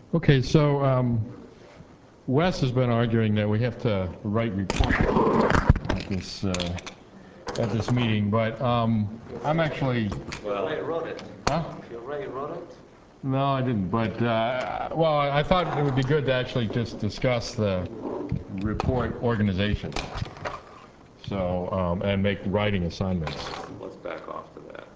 Okay, so Wes has been arguing that we have to write reports at this meeting, but I'm actually. Well, Ray wrote it. Huh? Ray wrote it. No, I didn't. But well, I thought it would be good to actually just discuss the report organization. So and make writing assignments. Let's back off to that.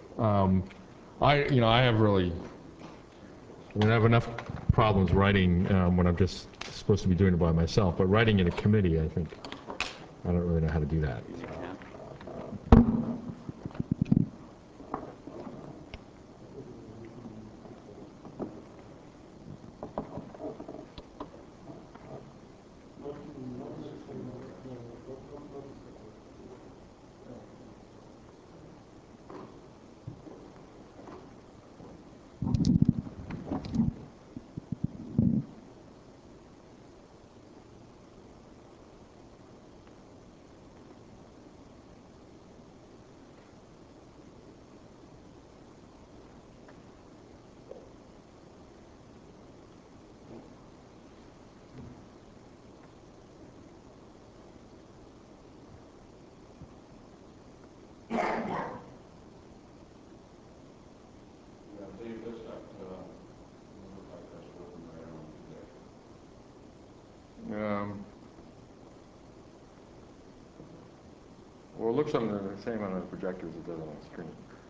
Yeah. I have really. I have enough problems writing when I'm just supposed to be doing it by myself. But writing in a committee, I think, I don't really know how to do that. You can. Well, it looks on the same on the projector as it does on the screen.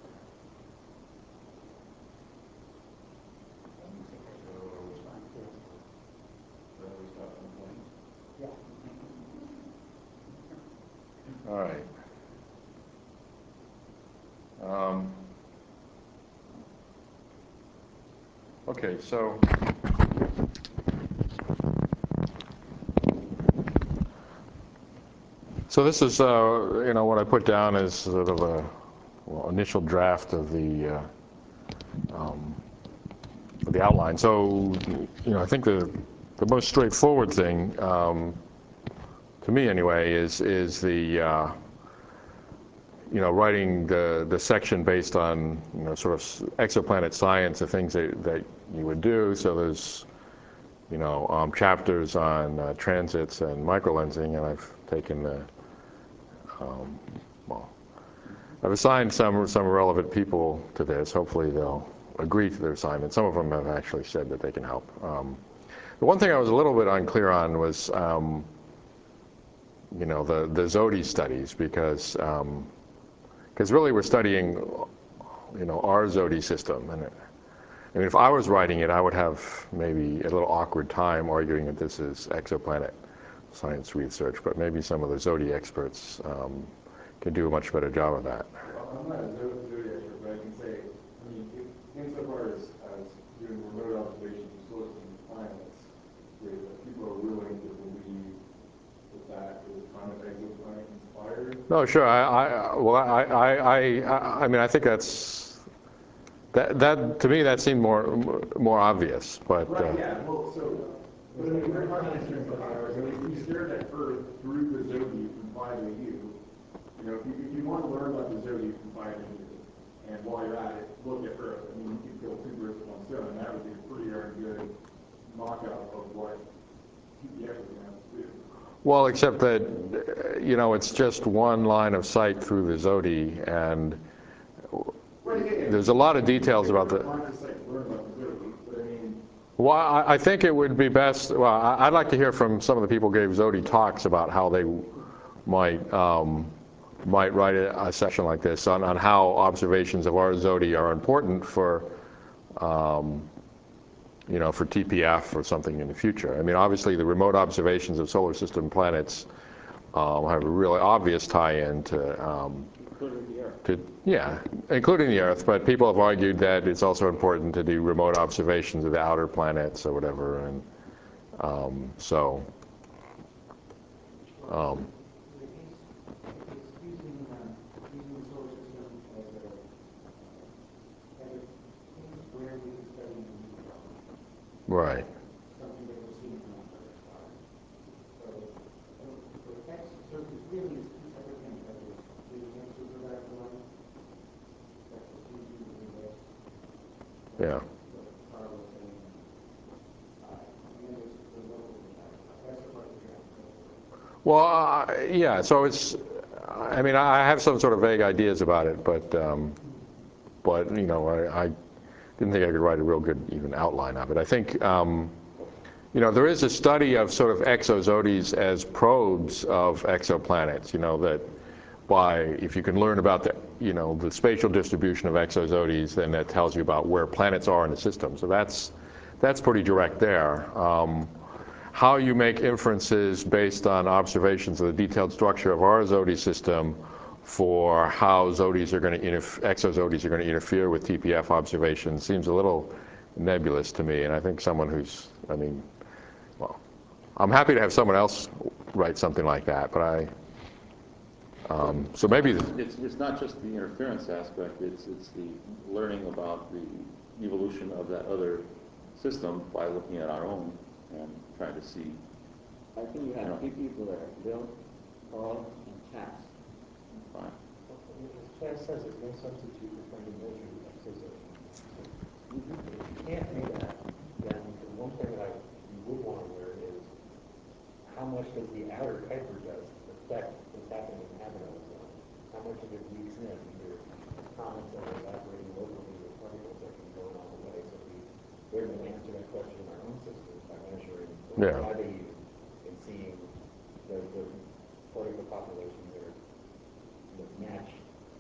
All right. Okay, so this is what I put down as sort of a initial draft of the outline. So I think the most straightforward thing to me anyway is the writing the section based on sort of exoplanet science, the things that you would do. So there's chapters on transits and microlensing, and I've taken the I've assigned some relevant people to this. Hopefully they'll agree to their assignment. Some of them have actually said that they can help. The one thing I was a little bit unclear on was the ZODI studies, because really we're studying our ZODI system, and I mean, if I was writing it, I would have maybe a little awkward time arguing that this is exoplanet science research, but maybe some of the ZODI experts can do a much better job of that. Well, I'm not a ZODI expert, but I can say, insofar as doing remote observations of solar system planets, if people are willing to believe that is kind of exoplanet inspired. No, sure. I mean, I think that to me that seemed more obvious, but. Right. Yeah. Well, so. But I mean, we're talking about if you stared at Earth through the ZODI from 5AU, if you want to learn about the ZODI from 5AU, and while you're at it, look at Earth. I mean, you can kill two birds with one stone, and that would be a pretty darn good mock-up of what TPS is going to do. Well, except that it's just one line of sight through the ZODI, and there's a lot of details about the. Well, I think it would be best. Well, I'd like to hear from some of the people who gave ZODI talks about how they might write a section like this on how observations of our ZODI are important for for TPF or something in the future. I mean, obviously the remote observations of solar system planets have a really obvious tie-in to. Including the Earth. Including the Earth, but people have argued that it's also important to do remote observations of the outer planets or whatever, and so. Using the solar system as a case where we can study the neutron. Right. Something that we're seeing from other stars. So it's really two separate things. That is using exoplanetary light. That's what we do with this. Yeah. What Carl was saying. Well, yeah, so it's, I mean, I have some sort of vague ideas about it, but you know, I didn't think I could write a real good even outline of it. I think, you know, there is a study of sort of exozodies as probes of exoplanets, you know, that if you can learn about the, you know, the spatial distribution of exozodies, then that tells you about where planets are in the system. So that's pretty direct there. How you make inferences based on observations of the detailed structure of our Zodi system for how exozodies are going to interfere with TPF observations seems a little nebulous to me. And I think someone who's, I mean, well, I'm happy to have someone else write something like that, but so maybe it's not just the interference aspect. It's the learning about the evolution of that other system by looking at our own and trying to see. I think you have three people there, Bill, Paul, and Chas. Fine. As Chas says, there's no substitute for trying to measure exosomes. If you can't do that, then the one thing that you would want to learn is how much does the outer Kuiper dust affect what's happening in the habitable zone? How much of it leaks in, either comets that are evaporating locally or particles that can go on the way. So we're going to answer that question in our own system by measuring the gravity and seeing the particle population that match.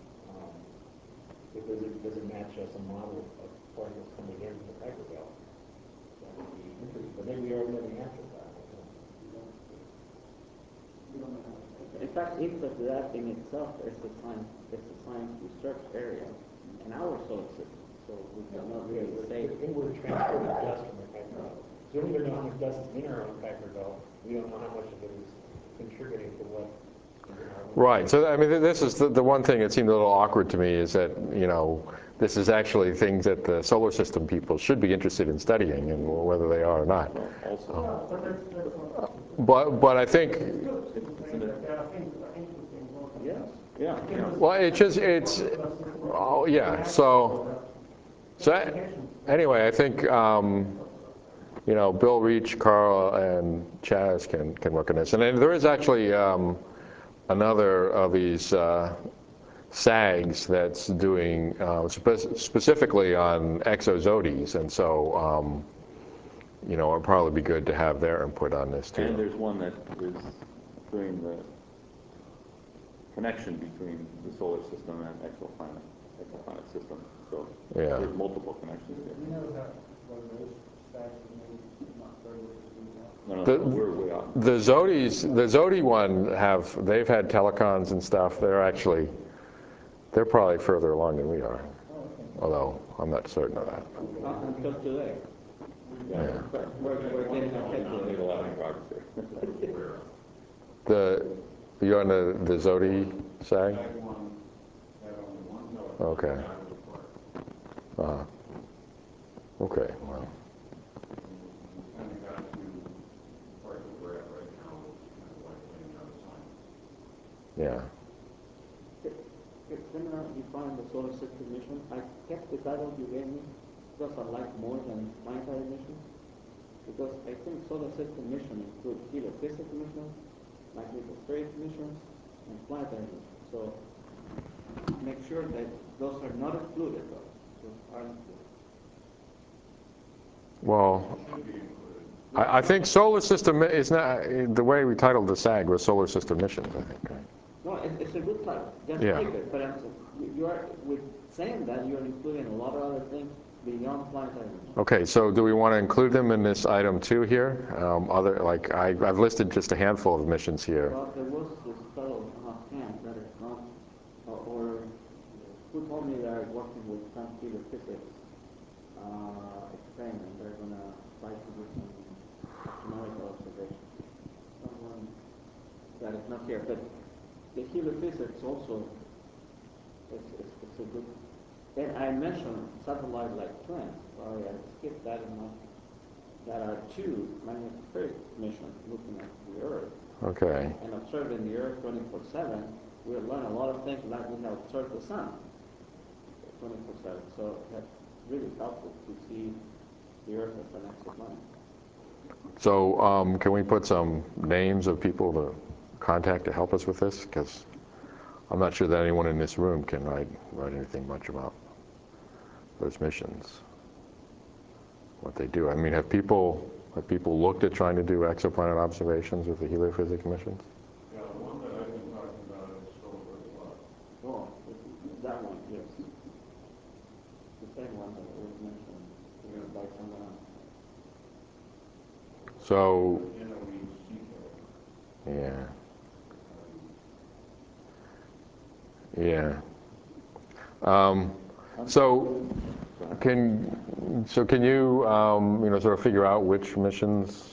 Does it match us a model of particles coming into the Kuiper belt? That would be interesting. But then we already know the answer to that. In fact, INFA to that in itself is a science research area in our solar system. So we cannot really say. The inward transport of dust from the Kuiper belt. So we don't know how much dust is in our own Kuiper belt. We don't know how much of it is contributing to what. Right. So I mean, this is the one thing that seemed a little awkward to me is that, you know, this is actually things that the solar system people should be interested in studying, and whether they are or not. But I think. Yeah. Well, it's oh yeah. So anyway, I think you know, Bill Reach, Carl, and Chas can work on this, and then there is actually another of these SAGs that's doing specifically on exozodies, and so you know, it'd probably be good to have their input on this too. And there's one that is doing the connection between the solar system and exoplanet system. So Yeah. there's multiple connections there. We know that one of those stacks is maybe not very No, we're way off. The Zodi one they've had telecons and stuff. They're probably further along than we are. Although I'm not certain of that. Until today. Yeah. But we're getting ahead Not made a today. lot of progress there. You're on the Zodi SAG? Okay. Okay. Well. Yeah. Similar, you find the solar system mission. I kept the title you gave me because I like more than planetary mission. Because I think solar system mission includes heliophysics missions, magnetospheric missions, and planetary missions. So make sure that those are not excluded, though. Those aren't included. Well, I think solar system is not the way we titled the SAG was solar system missions. I think. Right? No, it's a good title. Just Yeah. keep it. But you are with saying that you're including a lot of other things beyond planetary missions. Okay, so do we want to include them in this item 2 here? I've listed just a handful of missions here. Well, there was this fellow Ham that is not, or who told me they're working with some heliophysics experiment. They're going to try to do some astronomical observations. Someone that is not here, but the heliophysics also is a good. And I mentioned satellite like twins. Sorry, I skipped that enough. That are 2 magnetospheric missions looking at the Earth. Okay. And observing the Earth 24/7, we'll learn a lot of things like we have observed the Sun 24/7. So that's really helpful to see the Earth as an exoplanet. So can we put some names of people contact to help us with this? Because I'm not sure that anyone in this room can write anything much about those missions, what they do. I mean, have people looked at trying to do exoplanet observations with the heliophysics missions? Yeah, the one that I've been talking about is Solar Plus. Oh, that one, yes. The same one that was mentioned by someone else. So, NOECK. yeah. Yeah. So can you sort of figure out which missions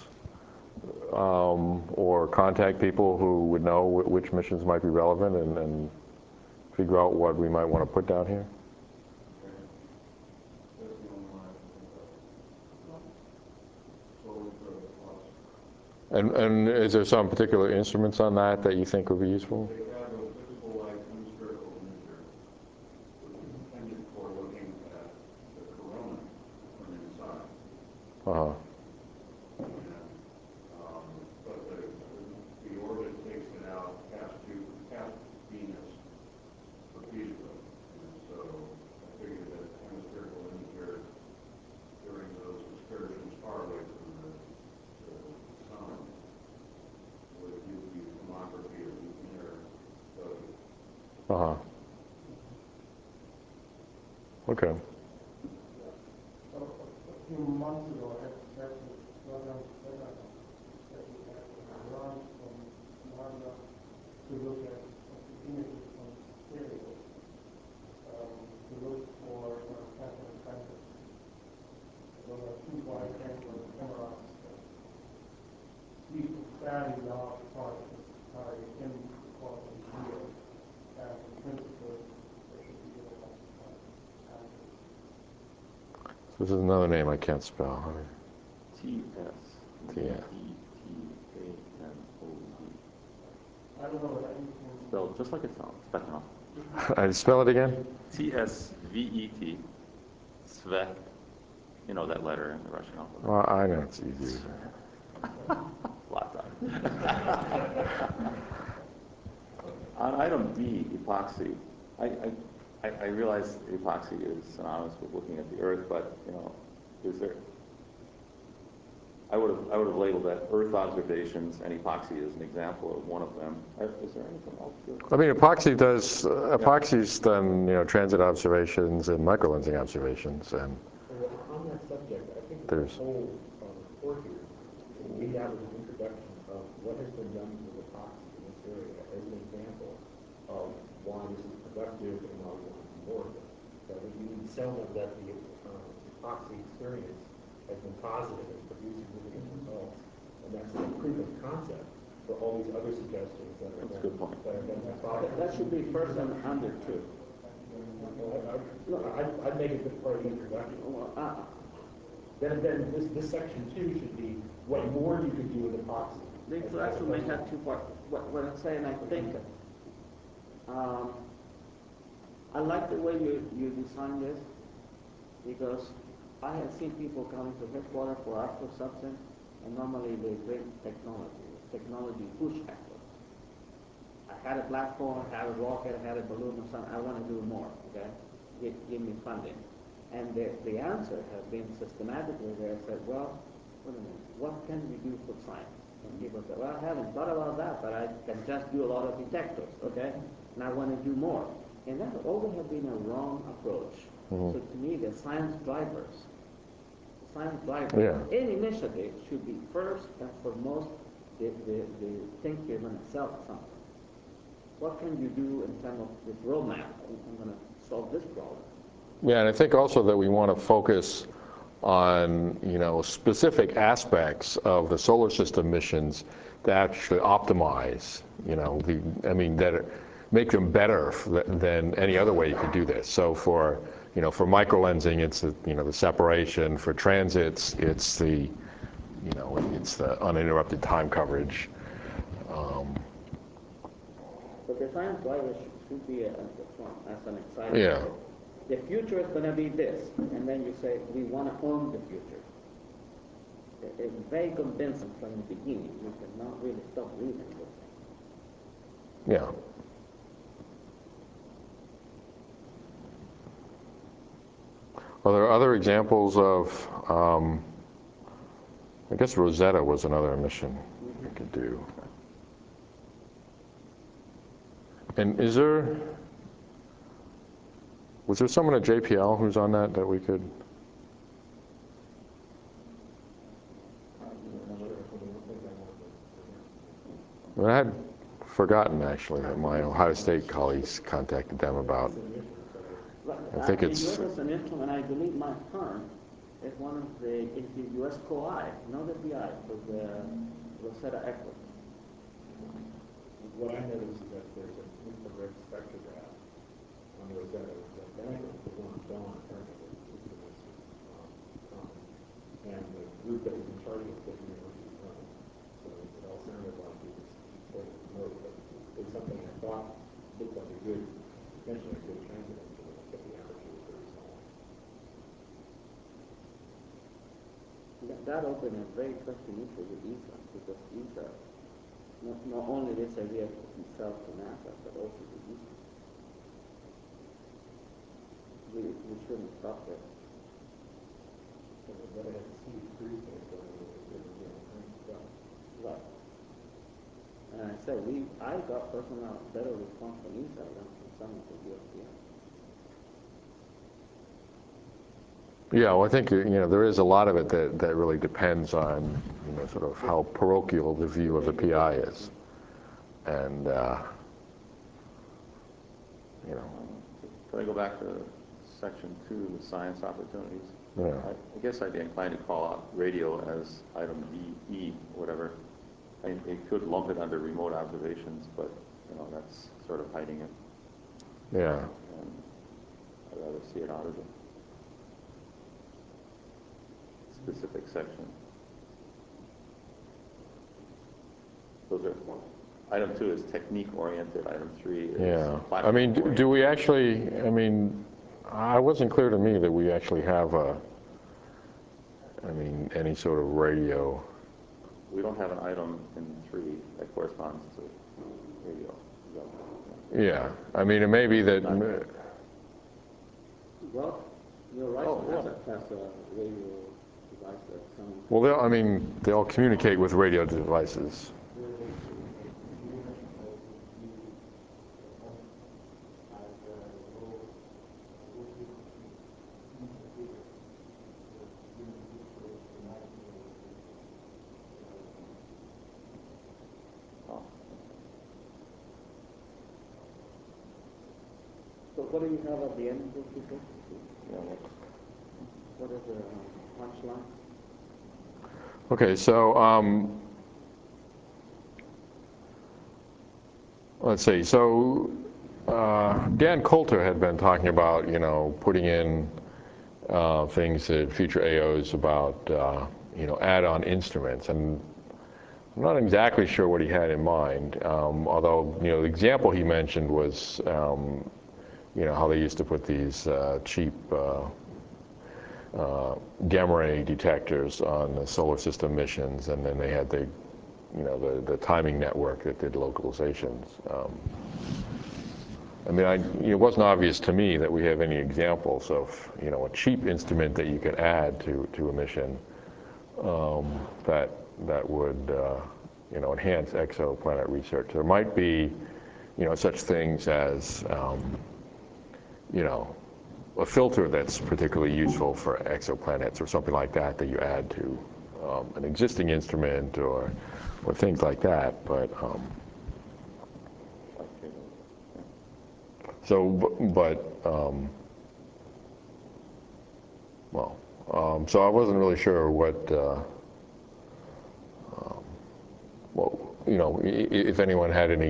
or contact people who would know which missions might be relevant and figure out what we might want to put down here? That's the only one I can think of. Solar Plus. And is there some particular instruments on that you think would be useful? They have a visible light hemispherical imager, which is intended for looking at the corona from inside. Uh-huh. But the orbit takes it out past Venus repeatedly. And so I figured that hemispherical imager during those excursions far away from the sun would give you tomography of the inner zodiac. Uh-huh. Okay. A few months ago, I had actually program that around from NASA to look at the images from stereo, to look for cancer centers. There were two wide angle cameras that see a fairly large part of the sky in the course of the year, and in principle, there should be able to answers. This is another name I can't spell. T-S-V-E-T-A-N-O-D. I don't know what that means. Spelled just like it sounds, Svetlana. I spell it again? T-S-V-E-T, Svet, you know that letter in the Russian alphabet. Well, I know it's easy. Laptop. On item D, epoxy, I realize epoxy is synonymous with looking at the Earth, but is there? I would have labeled that Earth observations and epoxy as an example of one of them. Is there anything else? I mean, epoxy's done, transit observations and microlensing observations, and Well, on that subject, I think There's- the whole report here should be out as an introduction of what has been done with epoxy in this area as an example of why this is productive and why we want to do more of it. That we need to sell them that the epoxy experience has been positive and produced significant results, and that's the proof of concept for all these other suggestions that are That's a good point. that are going to follow. That should be first and under two. I'd make it the part of the introduction. Well, Then this section 2 should be what more you could do with epoxy. the introduction may have two parts. What I'm saying, I think, I like the way you design this, because I have seen people coming to headquarters for ask for something, and normally they bring technology push afterwards. I had a platform, I had a rocket, I had a balloon or something, I want to do more, okay? Give me funding. And the answer has been systematically there, said, well, wait a minute, what can we do for science? And people say, well, I haven't thought about that, but I can just do a lot of detectors, okay? And I want to do more. And that always has been a wrong approach. So to me, the science drivers, Yeah. any initiative should be first and foremost the thing you're going to sell something. What can you do in terms of this roadmap? I'm going to solve this problem. Yeah, and I think also that we want to focus on, specific aspects of the solar system missions to actually optimize, that make them better than any other way you could do this. So for microlensing, it's the separation. For transits, it's the uninterrupted time coverage. But the science drivers should be at the front as an exciting. Yeah. The future is going to be this, and then you say, we want to own the future. It's very convincing from the beginning. You cannot really stop reading this. Yeah. Are there other examples of, I guess Rosetta was another mission we could do. And was there someone at JPL who's on that we could? I had forgotten actually that my Ohio State colleagues contacted them about. I think it's. The U.S. an instrument, I believe my firm is one of the U.S. COI, not the BI, but the Rosetta Echo. What I noticed is that there's an infrared spectrograph on Rosetta that's identical to the one Dawn currently instruments from. And the group that was in charge of it was the University of Rome. So it all sounded like it was totally remote, but it was something I thought looked like a good, potentially a good transit instrument, but the aperture was very small. That opened a very interesting issue with ESA, because ESA, not only this idea itself to NASA, but also to ESA. We shouldn't stop there. But I had to see cruise things going on with the Right. And I said, I got personal better response from ESA than from some of the USDA. Yeah, well, I think there is a lot of it that really depends on sort of how parochial the view of the PI is, and Can I go back to section 2, the science opportunities? Yeah. I guess I'd be inclined to call out radio as item E, whatever. I mean, it could lump it under remote observations, but that's sort of hiding it. Yeah. And I'd rather see it out of the specific section. Those are item 2 is technique oriented. Item 3 is Yeah. platform I mean, oriented. do we actually? I mean, it wasn't clear to me that we actually have any sort of radio. We don't have an item in 3 that corresponds to radio. Yeah. I mean, it may be that. Well, you're right. Oh, Has a radio device that some. Well, they all communicate with radio devices. So what do you have at the end of this book? What are the punchlines? Okay, so let's see. So Dan Coulter had been talking about putting in things at future AOs about add-on instruments, and I'm not exactly sure what he had in mind. Although the example he mentioned was how they used to put these cheap gamma ray detectors on the solar system missions, and then they had the timing network that did localizations. It wasn't obvious to me that we have any examples of a cheap instrument that you could add to a mission that would enhance exoplanet research. There might be such things as a filter that's particularly useful for exoplanets or something like that you add to an existing instrument or things like that. But so I wasn't really sure if anyone had any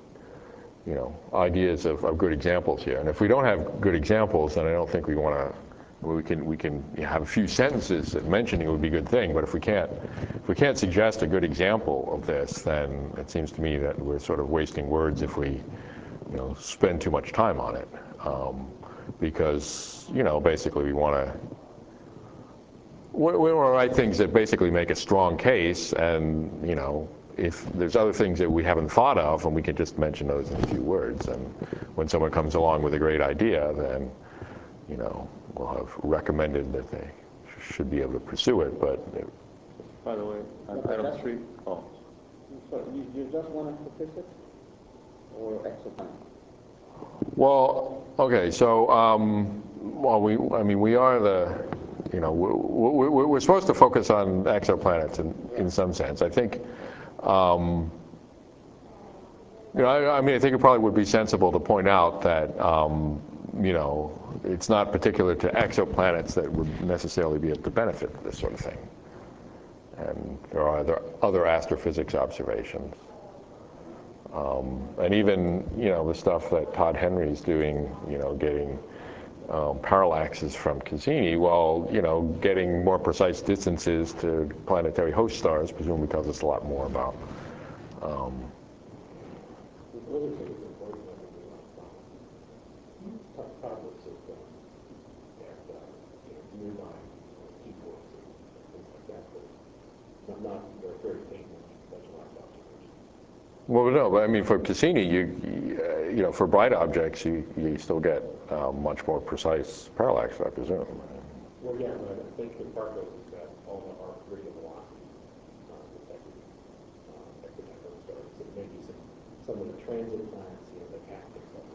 ideas of good examples here. And if we don't have good examples, then I don't think we want to. We can have a few sentences that mentioning it would be a good thing. But if we can't suggest a good example of this, then it seems to me that we're sort of wasting words if we spend too much time on it. Because basically we want to write things that basically make a strong case, and if there's other things that we haven't thought of, and we can just mention those in a few words, and when someone comes along with a great idea, then, you know, we'll have recommended that they should be able to pursue it, but By the way, item 3, oh, So you just want astrophysics or exoplanets? well, okay, so, well, I mean, we are the, you know, we're supposed to focus on exoplanets in some sense. I think, you know, I mean, I think it probably would be sensible to point out that, you know, it's not particular to exoplanets that would necessarily be able to benefit from this sort of thing. And there are other astrophysics observations. And even, you know, the stuff that Todd Henry's doing, you know, getting parallaxes from Cassini, well, you know, getting more precise distances to planetary host stars presumably tells us a lot more about. Well, no, but I mean, for Cassini, you know, for bright objects, you still get much more precise parallax, I presume. Well, yeah, but I think in part goes is that all the R3 and velocity detected exoplanets stars. So maybe some of the transit planets, you know, the active stuff.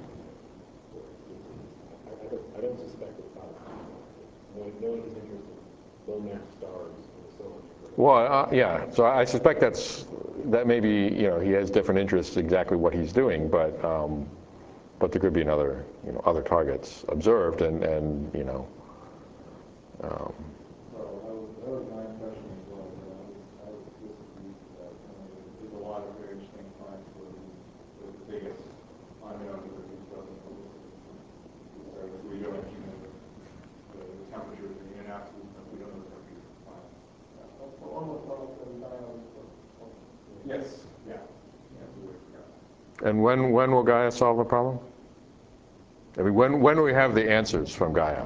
I don't suspect it's about knowing his interest in low mass stars in the solar universe. Well, yeah. So I suspect that maybe, you know, he has different interests exactly what he's doing, but there could be another, you know, other targets observed, and you know. Well, that was my impression as well. I was disagree that there's a lot of very interesting finds where the biggest unknown that we doesn't publicity. So we don't actually know the temperatures in an absolute sense. We don't know the temperatures of planets. So almost all of them die on the Yes. Yeah. And when will Gaia solve the problem? I mean, when do we have the answers from Gaia?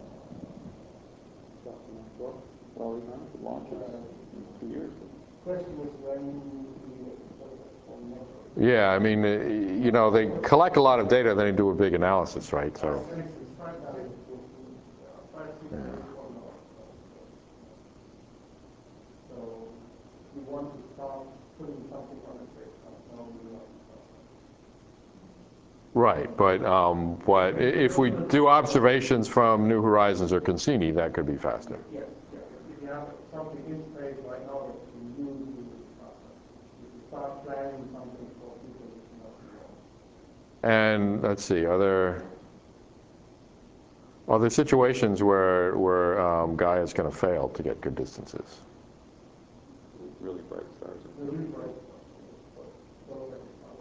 well, you know, the launch is in 2 years. question is when the Yeah, I mean, you know, they collect a lot of data, then they do a big analysis, right? So. So we want to start putting something on the plate. No, we want to start. Right, but if we do observations from New Horizons or Cassini, that could be faster. Yes, yes. If you have something in space right now that you use this process, if you start planning something for people, you know. And let's see, are there situations where Gaia is going to fail to get good distances? Really bright stars. Really bright stuff. So that's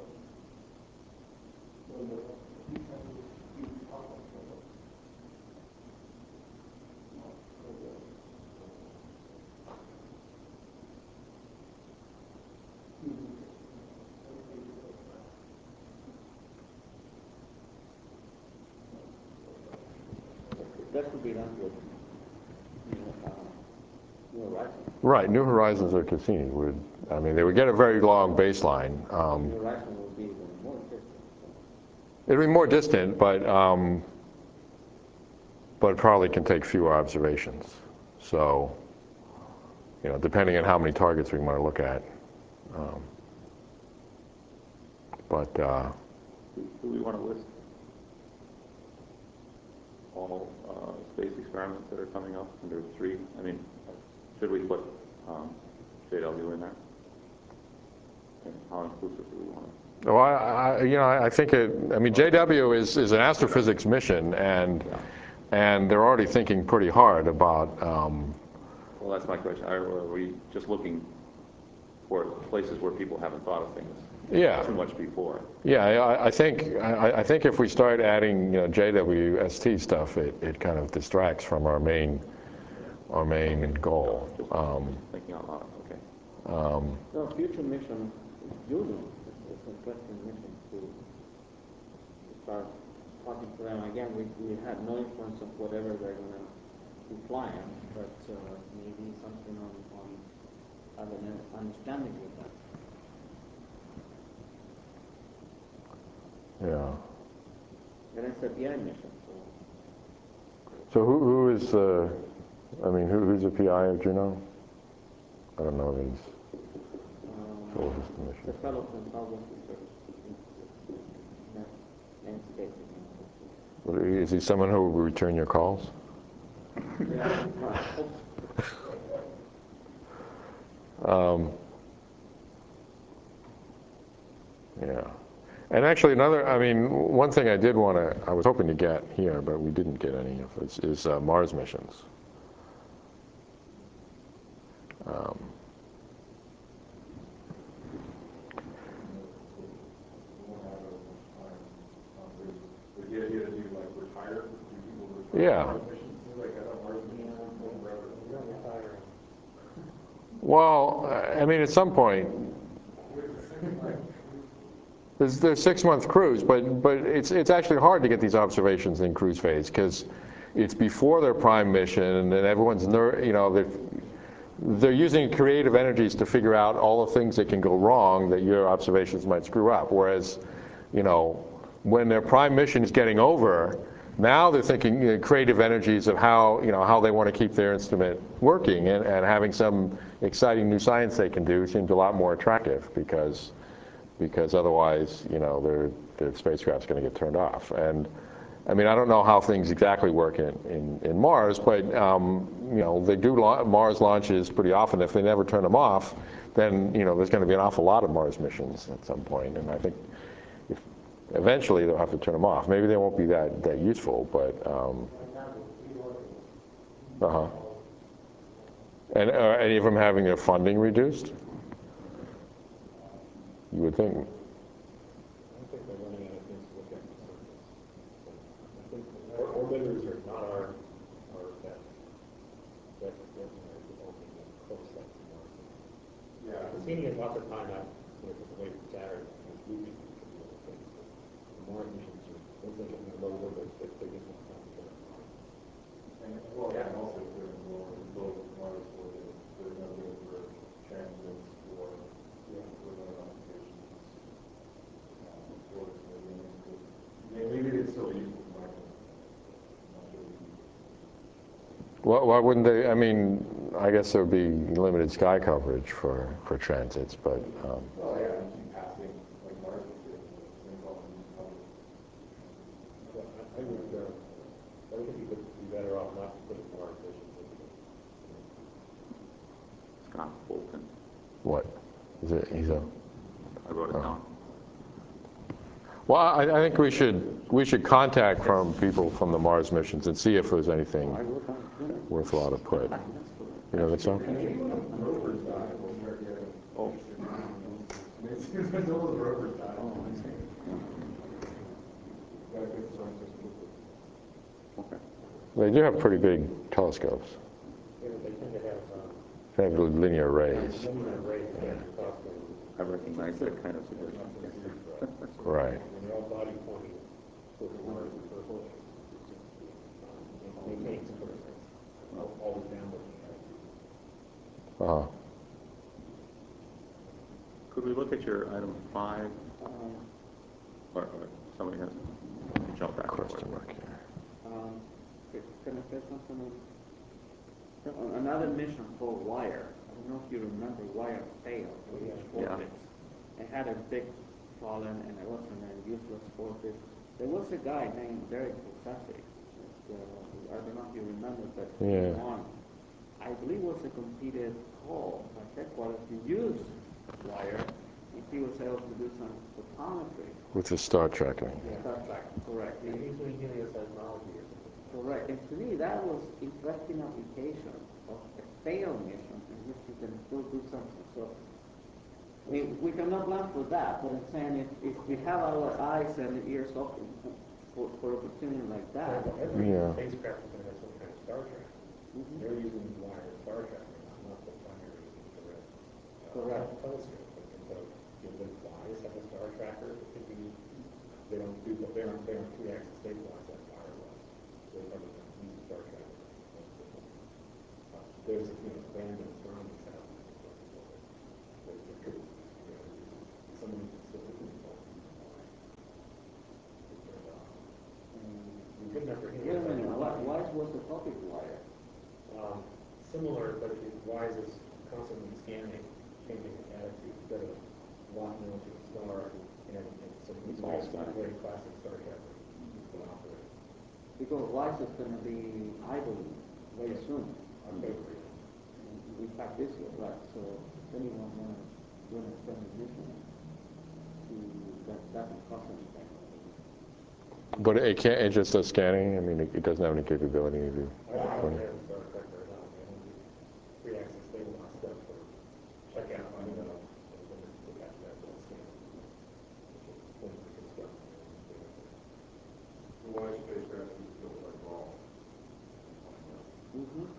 so you can use power for That could be done with, New Horizons. Right, New Horizons or Cassini I mean, they would get a very long baseline. New Horizons will be even more distant. It'd be more distant, but it probably can take fewer observations. So, you know, depending on how many targets we want to look at. Do we want to list all space experiments that are coming up? And there's 3. I mean, should we put JW in there? And how inclusive do we want it? Well, you know, I think I mean, JW is an astrophysics mission, and they're already thinking pretty hard about. Well, that's my question. Are we just looking for places where people haven't thought of things too much before? Yeah, I think if we start adding, you know, JWST stuff, it kind of distracts from our main goal. Just thinking out loud. Okay. So future mission, Juno, it's an interesting mission to start talking to them. Again, we had no influence of whatever they're going to be flying, but maybe something on having an understanding with that. Yeah. And it's a PI mission, so. So who is the, I mean, who's the PI of Juno? I don't know these. Solar system The mission. fellow from Southwest Research. And States. Is he someone who will return your calls? Yeah. Yeah. And actually I mean, one thing I was hoping to get here, but we didn't get any of, is Mars missions. The idea to do like retire, do people retire? Yeah. Missions, like I thought Mars missions were going forever. Well, I mean, at some point, there's 6-month cruise, but it's actually hard to get these observations in cruise phase because it's before their prime mission, and everyone's they're using creative energies to figure out all the things that can go wrong that your observations might screw up. Whereas, when their prime mission is getting over, now they're thinking creative energies of how they want to keep their instrument working, and having some exciting new science they can do seems a lot more attractive because otherwise, their spacecraft's going to get turned off. And I mean, I don't know how things exactly work in Mars, but they do Mars launches pretty often. If they never turn them off, then there's going to be an awful lot of Mars missions at some point. And I think eventually they'll have to turn them off. Maybe they won't be that useful, but And are any of them having their funding reduced? You would think. I don't think they're running out of things to look at in surface. I think orbiters are not our bet. That are developing a close set to Mars. Yeah. Cassini has lots of time out with the way Saturn is looping to do other things. The Mars missions are, once they get in the low orbit, they just want to concentrate on Mars. And also they're in low Mars orbit, they're no good for transits or remote observations. Maybe it's still useful for Mars. Why wouldn't they? I mean, I guess there would be limited sky coverage for transits, but. Oh yeah, and keep passing like Mars did. I would think you could be better off not putting Mars missions into it. Scott Bolton. What? Is it? I wrote it down. Well, I think we should contact from people from the Mars missions and see if there's anything worthwhile to put. You know, that's all. Oh. As soon as all the rovers die. Okay. They do have pretty big telescopes. They tend to have They have linear arrays. linear arrays that across the I recognize that kind of suggestion. Right. when they're all body pointing towards Mars and Earth. It makes sort of always downward. Uh-huh. Could we look at your item 5? Or somebody has to jump back. Question mark here. Can I say something on another mission called Wire? I don't know if you remember Wire failed with its Yeah. orbits. It had a big fallen and it was in a useless orbit. There was a guy named Derek Bussassi. I don't know if you remember, but Yeah. I believe it was a completed call by headquarters to use Wire if he was able to do some photometry. With the star tracking. Star track, correct. He's doing helioseismology or something. Correct. And to me, that was interesting application of a failed mission in which you can still do something. So, I mean, we cannot plan for that, but I'm saying if we have our eyes and ears open for opportunity like that. Every Yeah. spacecraft is going to have some kind of star tracking. They're using wire star tracking, not the primary infrared Correct. telescope. And so, the Wise have a star tracker that could be. They don't 3-axis stabilize that wireless. They probably don't use star tracker. There's random surrounding satellites. There could, someone could still be involved. similar, but WISE is constantly scanning, changing its attitude, instead of locking onto a star, and so it's all static. very classic Star Trek operate. Because WISE is going to be idling very soon. October. In fact, this year, right? So if anyone want to do an extended mission, that doesn't cost anything. But it can't. It just does scanning. I mean, it doesn't have any capability to do. I don't care if Star Trek or not, they want to free access, they want stuff for check out, I don't know, and then look at that, scan. When we construct. The wise spacecraft is built like all. Mm-hmm.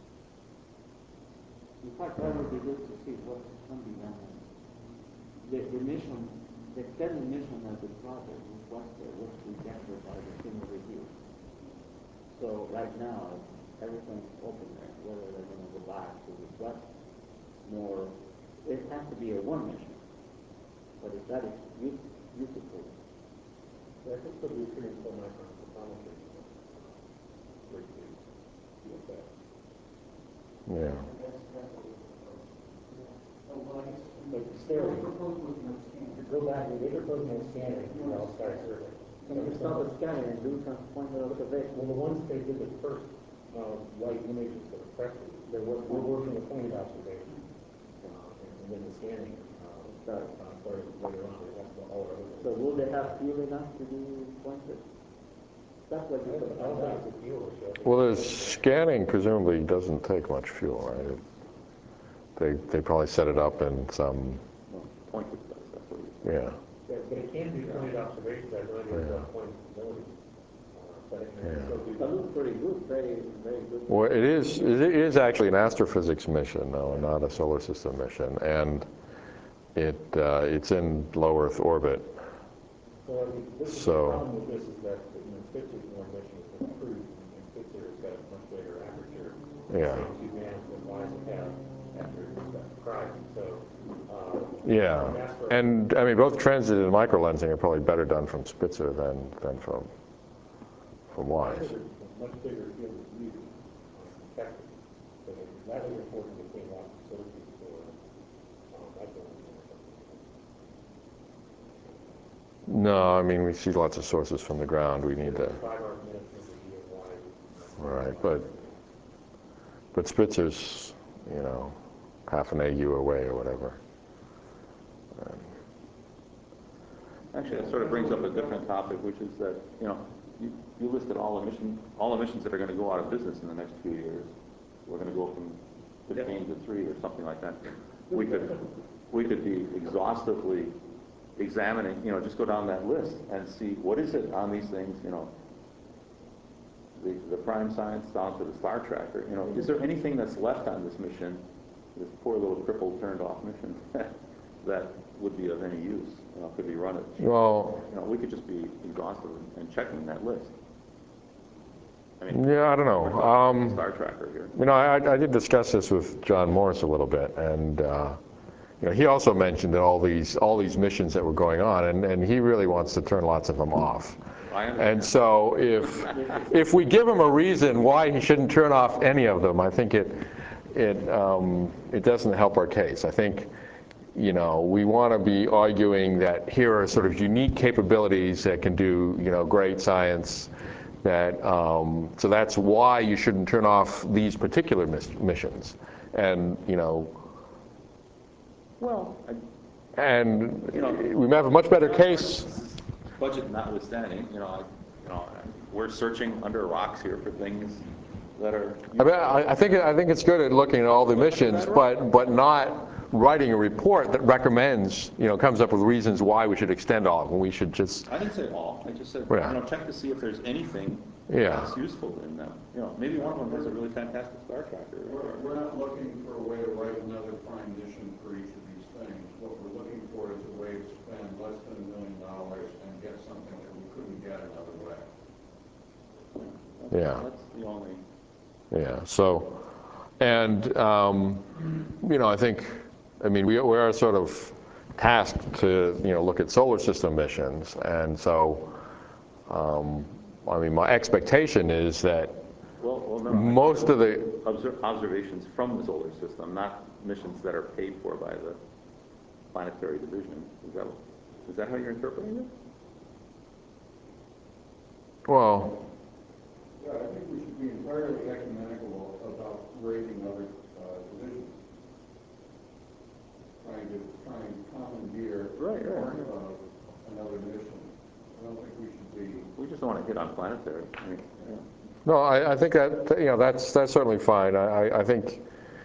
In fact, that would be good to see what can be done. The mission, the extended mission of the project was rejected by the senior review. So right now, everything's open there, whether they're going to go back to request more. It has to be a one mission. But if that is useful, Yeah, I think there'll be 3 and 4 micron photometry. Great to see that. Yeah. Like stereo. Go back, they propose no scanning, and I'll start survey. can you stop the scanning and do some point of observation? Well, the ones they did the first light images for the press release, we're working with pointed observation, and then the scanning started later on. That's all our other. So will they have fuel enough to do pointed? That's what you I don't think it's a fuel issue. Well, the scanning presumably doesn't take much fuel, right? They probably set it up in some. Well, pointed does, that's what Yeah. Yeah, but it can do pointed observations. I have no idea Yeah. what point ability. But it can Yeah. still do That looks pretty good, very, very good. Well, it is actually an astrophysics mission, though, not a solar system mission, and it's in low Earth orbit. Well, I mean, this is the So- problem with this is that, Spitzer's one mission has been approved, and Spitzer has got a much bigger aperture. Yeah. Same 2 bands that WISE would have after Horizon, so. Yeah, and I mean both transit and microlensing are probably better done from Spitzer than from WISE. There's a much bigger field of view detected, so that is important to clean up sources for microlensing or something. No, I mean we see lots of sources from the ground. We need to. 5 minutes of the view of WISE. Right, but Spitzer's, half an AU away or whatever. Actually, that sort of brings up a different topic, which is that, you listed all the missions that are going to go out of business in the next few years. We're going to go from 15 to 3 or something like that. We could be exhaustively examining, just go down that list and see what is it on these things, the prime science down to the star tracker. Is there anything that's left on this mission, this poor little crippled turned off mission, that would be of any use? Could be run at. Well, We could just be exhaustive and checking that list. I mean, yeah, I don't we're know. talking star tracker here. I did discuss this with John Morris a little bit, and he also mentioned that all these missions that were going on, and he really wants to turn lots of them off. I understand. And so if we give him a reason why he shouldn't turn off any of them, I think it doesn't help our case. I think we want to be arguing that here are sort of unique capabilities that can do great science. So that's why you shouldn't turn off these particular missions, and Well, we have a much better case. budget notwithstanding, we're searching under rocks here for things that are. I think it's good at looking at all the missions, but not writing a report that recommends, comes up with reasons why we should extend all of them. We should just. I didn't say all. I just said, Yeah. check to see if there's anything Yeah. that's useful in them. Maybe one of them has a really fantastic star tracker. We're not looking for a way to write another prime mission for each of these things. What we're looking for is a way to spend less than $1 million and get something that we couldn't get another way. Yeah. That's the only. Yeah. So, and I think, we are sort of tasked to look at solar system missions, and so my expectation is that Well, no. Most of the, Observations from the solar system, not missions that are paid for by the planetary division. Is that how you're interpreting it? well, Yeah, I think we should be entirely ecumenical about rating other divisions. Trying to commandeer Right. part of another mission. I don't think we should be. We just don't want to hit on planetary. I mean, yeah. no, I think that, that's certainly fine. I think,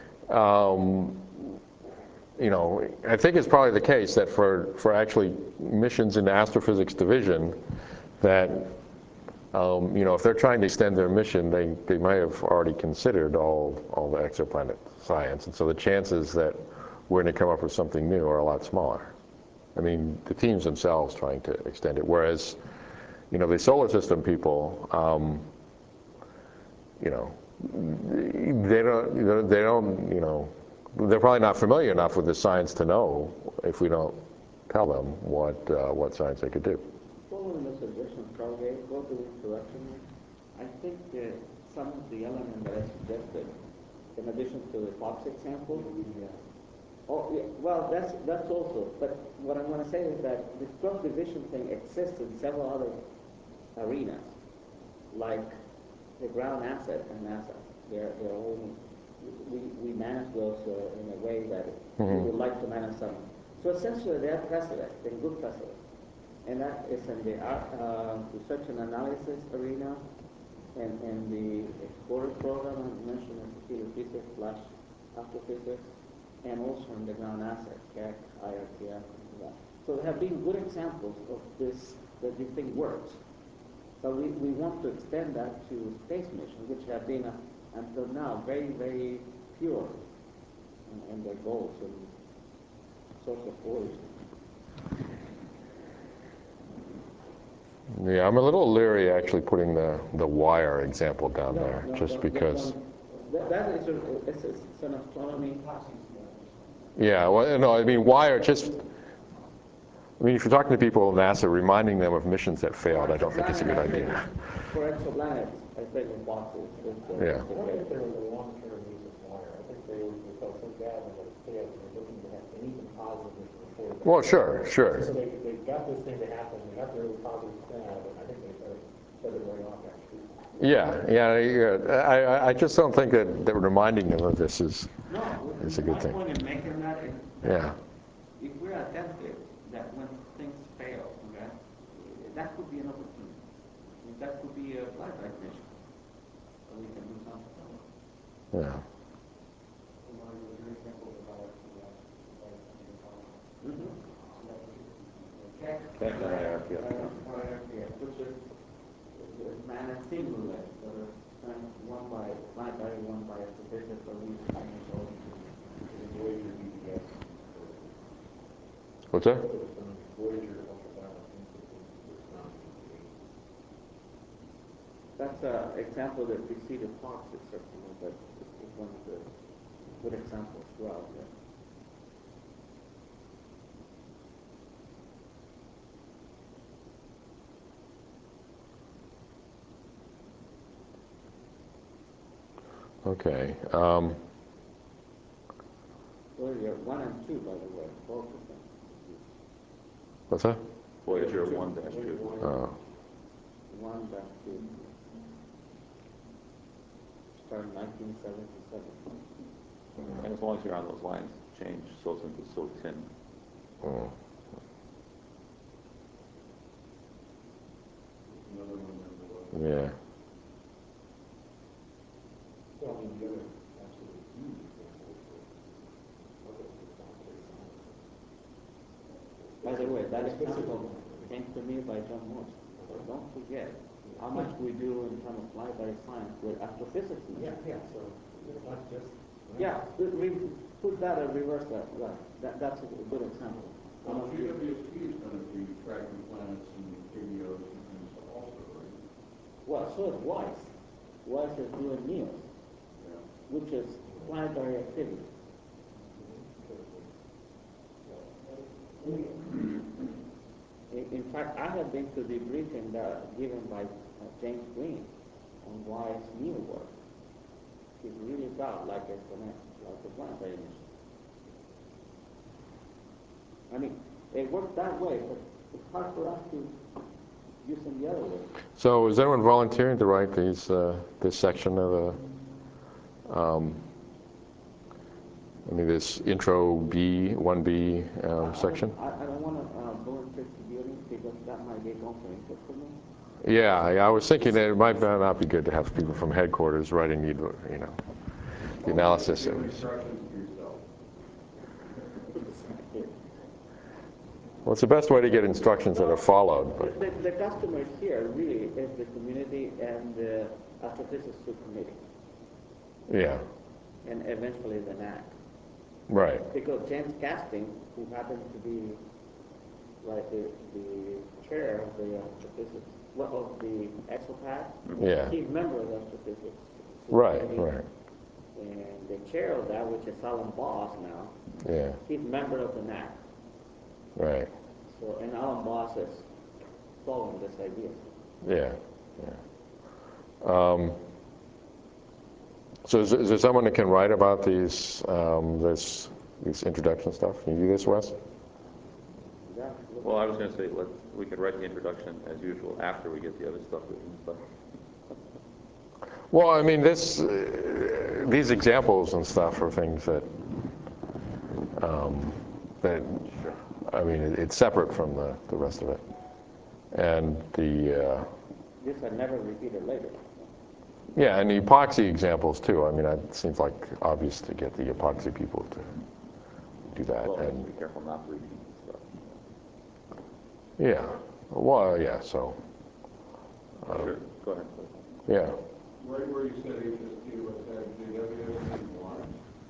I think it's probably the case that for actually missions in the astrophysics division, that, if they're trying to extend their mission, they might have already considered all the exoplanet science. And so the chances that we're going to come up with something new are a lot smaller. I mean, the teams themselves trying to extend it. Whereas, the solar system people, they don't, they're probably not familiar enough with the science to know if we don't tell them what science they could do. Following the suggestion of Carl Gay, go to the introduction. I think some of the elements that I suggested, in addition to the Fox example, well, that's also. But what I want to say is that this cross division thing exists in several other arenas, like the ground asset and NASA. They're all, we manage those in a way that we would like to manage them. So essentially, they are precedent, they're good precedent. And that is in the research and analysis arena, and in the Explorer program I mentioned in heliophysics / astrophysics, and also in the ground asset, CAC, IRTF, and that. So there have been good examples of this that we think works. So we want to extend that to space missions, which have been until now very, very pure in their goals and source of origin. Yeah, I'm a little leery actually putting the wire example down there, just because. That is it's an astronomy. Yeah, well, no, I mean, wire just. I mean, if you're talking to people at NASA, reminding them of missions that failed, I don't think it's a good idea. For exoplanets, I think in boxes. Yeah. I wonder if there was a long-term use of wire. I think they felt so bad when it failed, and they're looking to have anything positive before that. Well, sure. So they got this thing to happen, they got the really positive spin out of it, and I think they started wearing off that street. Yeah. I just don't think that reminding them of this is a good thing. My point in making that is Yeah. if we're attentive that when things fail, okay, that could be an opportunity. That could be a flyback mission. So we can do something. Yeah. Which is man and singular, one by flyby, one by astrophysics, or we Voyager BBS. What's that? Voyager That's an example that preceded Fox, certainly, but it's one of the good examples throughout there. Okay. Voyager 1 and 2, by the way, both of them. What's that? Voyager 1-2. 1-2. Started in 1977. And as long as you're on those lines, change SOTIN to SOTIN. Oh. Yeah. Well, I mean, the other absolutely huge example is By the way, that example came to me by John Morse. So don't forget how much we do in terms of flyby science with astrophysics. Yeah, so it's not just... Yeah, we put that and reverse that. That's a good example. Well, GWST is going to be tracking planets and KBOs and things also, right? Well, so is WISE. WISE is doing NEOS, which is planetary activity. In fact, I have been to the briefing given by James Green on why SNU works. He's really proud, like the plant drainage. I mean, it works that way, but it's hard for us to use them the other way. So is anyone volunteering to write these this section of the? This intro B, 1B section? I don't want to volunteer to do it because that might be confidential for me. Yeah, I was thinking that it might not be good to have people from headquarters writing the analysis. Give instructions to yourself. Well, it's the best way to get instructions that are followed. But. The customer here really is the community and the astrophysics subcommittee, Yeah, and eventually the NAC. right. Because James Casting, who happens to be like the chair of the astrophysics, of the ExoPac, Yeah. he's a member of the astrophysics Right, subcommittee. right. And the chair of that, which is Alan Boss now, Yeah, he's a member of the NAC. right. So, and Alan Boss is following this idea. Yeah, yeah. So is there someone that can write about these introduction stuff? Can you do this, Wes? Yeah. Well, I was going to say, we could write the introduction as usual after we get the other stuff written. But Well, I mean, these examples and stuff are things that I mean, it's separate from the rest of it. And This I never repeated later. yeah, and the epoxy examples too. I mean, it seems like obvious to get the epoxy people to do that. well, And be careful not to repeat stuff. yeah, well, yeah. So Sure, go ahead. yeah. Right where you said HST, what's that? JWST1.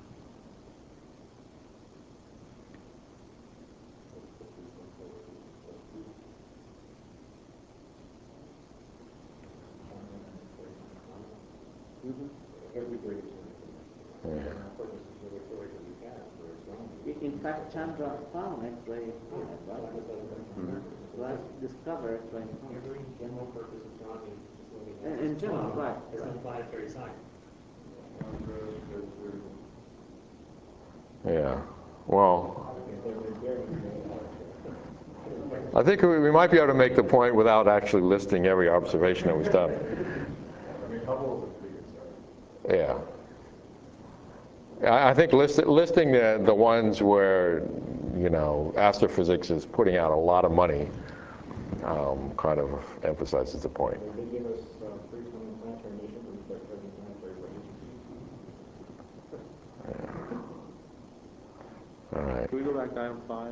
In fact, Chandra found X-ray planet, right? Was discovered X-ray planet. General purpose astronomy. In general, right. It's not planetary science. Yeah. Well, I think we might be able to make the point without actually listing every observation that was done. I mean, Hubble is a pretty good start. Yeah. I think listing the ones where, astrophysics is putting out a lot of money kind of emphasizes the point. They give us freestanding planetary nations and start studying planetary ranges. All right. Can we go back to item 5?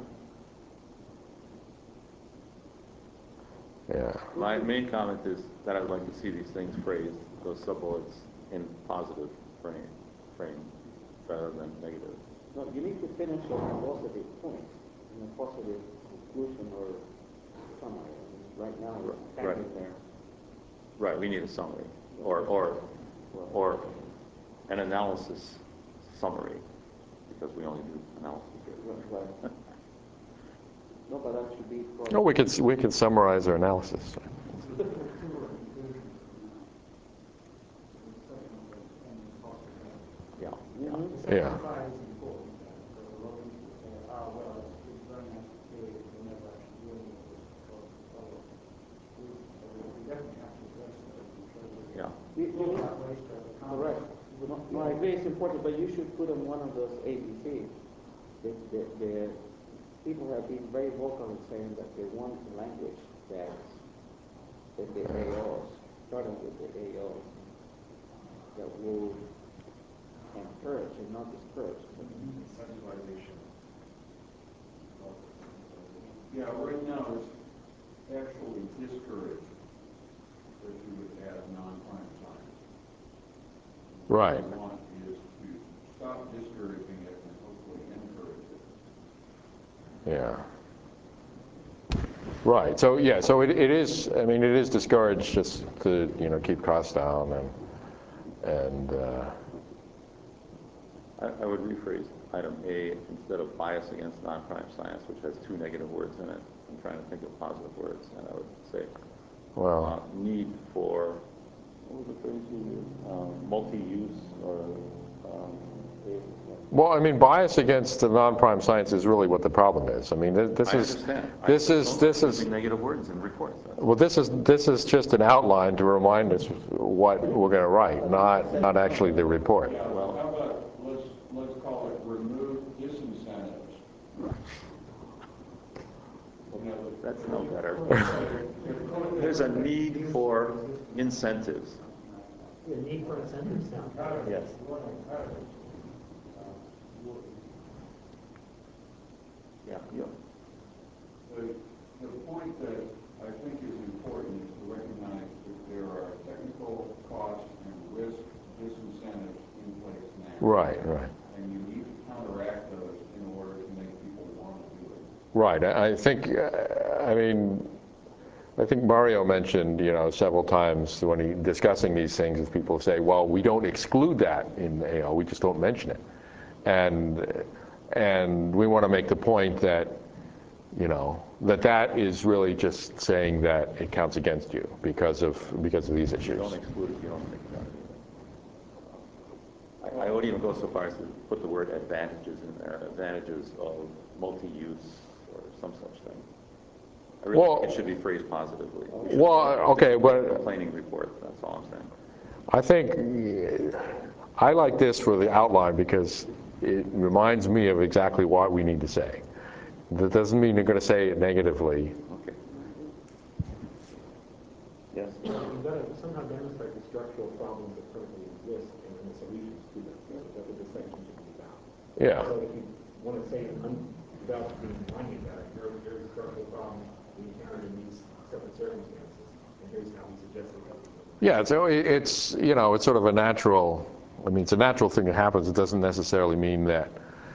Yeah. My main comment is that I'd like to see these things phrased, those sub-bullets, in positive frame rather than negative. No, you need to finish on a positive point, in a positive conclusion or summary. I mean, right now, it's Right. hanging there. Right, we need a summary, or an analysis summary, because we only do analysis here. Right. No, but that should be. No, we could summarize our analysis. Yeah. Mhm. Yeah. Yeah. Correct. No, I agree it's important, but you should put on one of those ABCs. The people have been very vocal in saying that they want a language that the AOs, starting with the AOs, that will encourage and not discourage. Incentivization. Yeah, right now it's actually discouraged that you would have non-prime science. Right. What we want is to stop discouraging it and hopefully encourage it. Yeah. Right. So yeah. So it is. I mean, it is discouraged just to keep costs down and. I would rephrase item A instead of bias against non-prime science, which has 2 negative words in it. I'm trying to think of positive words, and I would say Well. need for What was referring to, multi-use or, Well, I mean, bias against the non-prime science is really what the problem is. I mean, this I is understand. this I is don't this like is using negative words in reports. well, this is just an outline to remind us what we're going to write, not actually the report. Well, how about let's call it remove disincentives. You know, That's no better. There's a need for incentives. The need for incentives sound. Yes. Yeah. The point that I think is important is to recognize that there are technical costs and risk disincentives in place now. Right. And you need to counteract those in order to make people want to do it. Right. I think Mario mentioned, several times when he discussing these things, is people say, well, we don't exclude that in AO, we just don't mention it. And we want to make the point that, that is really just saying that it counts against you because of these You issues. don't exclude it, you don't think about it. I would even go so far as to put the word advantages in there, advantages of multi-use or some such thing. I really think it should be phrased positively. Okay, but Complaining report, that's all I'm saying. I think I like this for the outline because it reminds me of exactly what we need to say. That doesn't mean you're going to say it negatively. Okay. Yes. You've got to somehow demonstrate the structural problems that currently exist and then the solutions to them. That's what this section should be about. Yeah. So if you want to say without being whiny about it, here's the structural problem we encountered in these separate circumstances, and here's how we suggest that we can. Yeah, so it's sort of a natural. I mean, it's a natural thing that happens. It doesn't necessarily mean that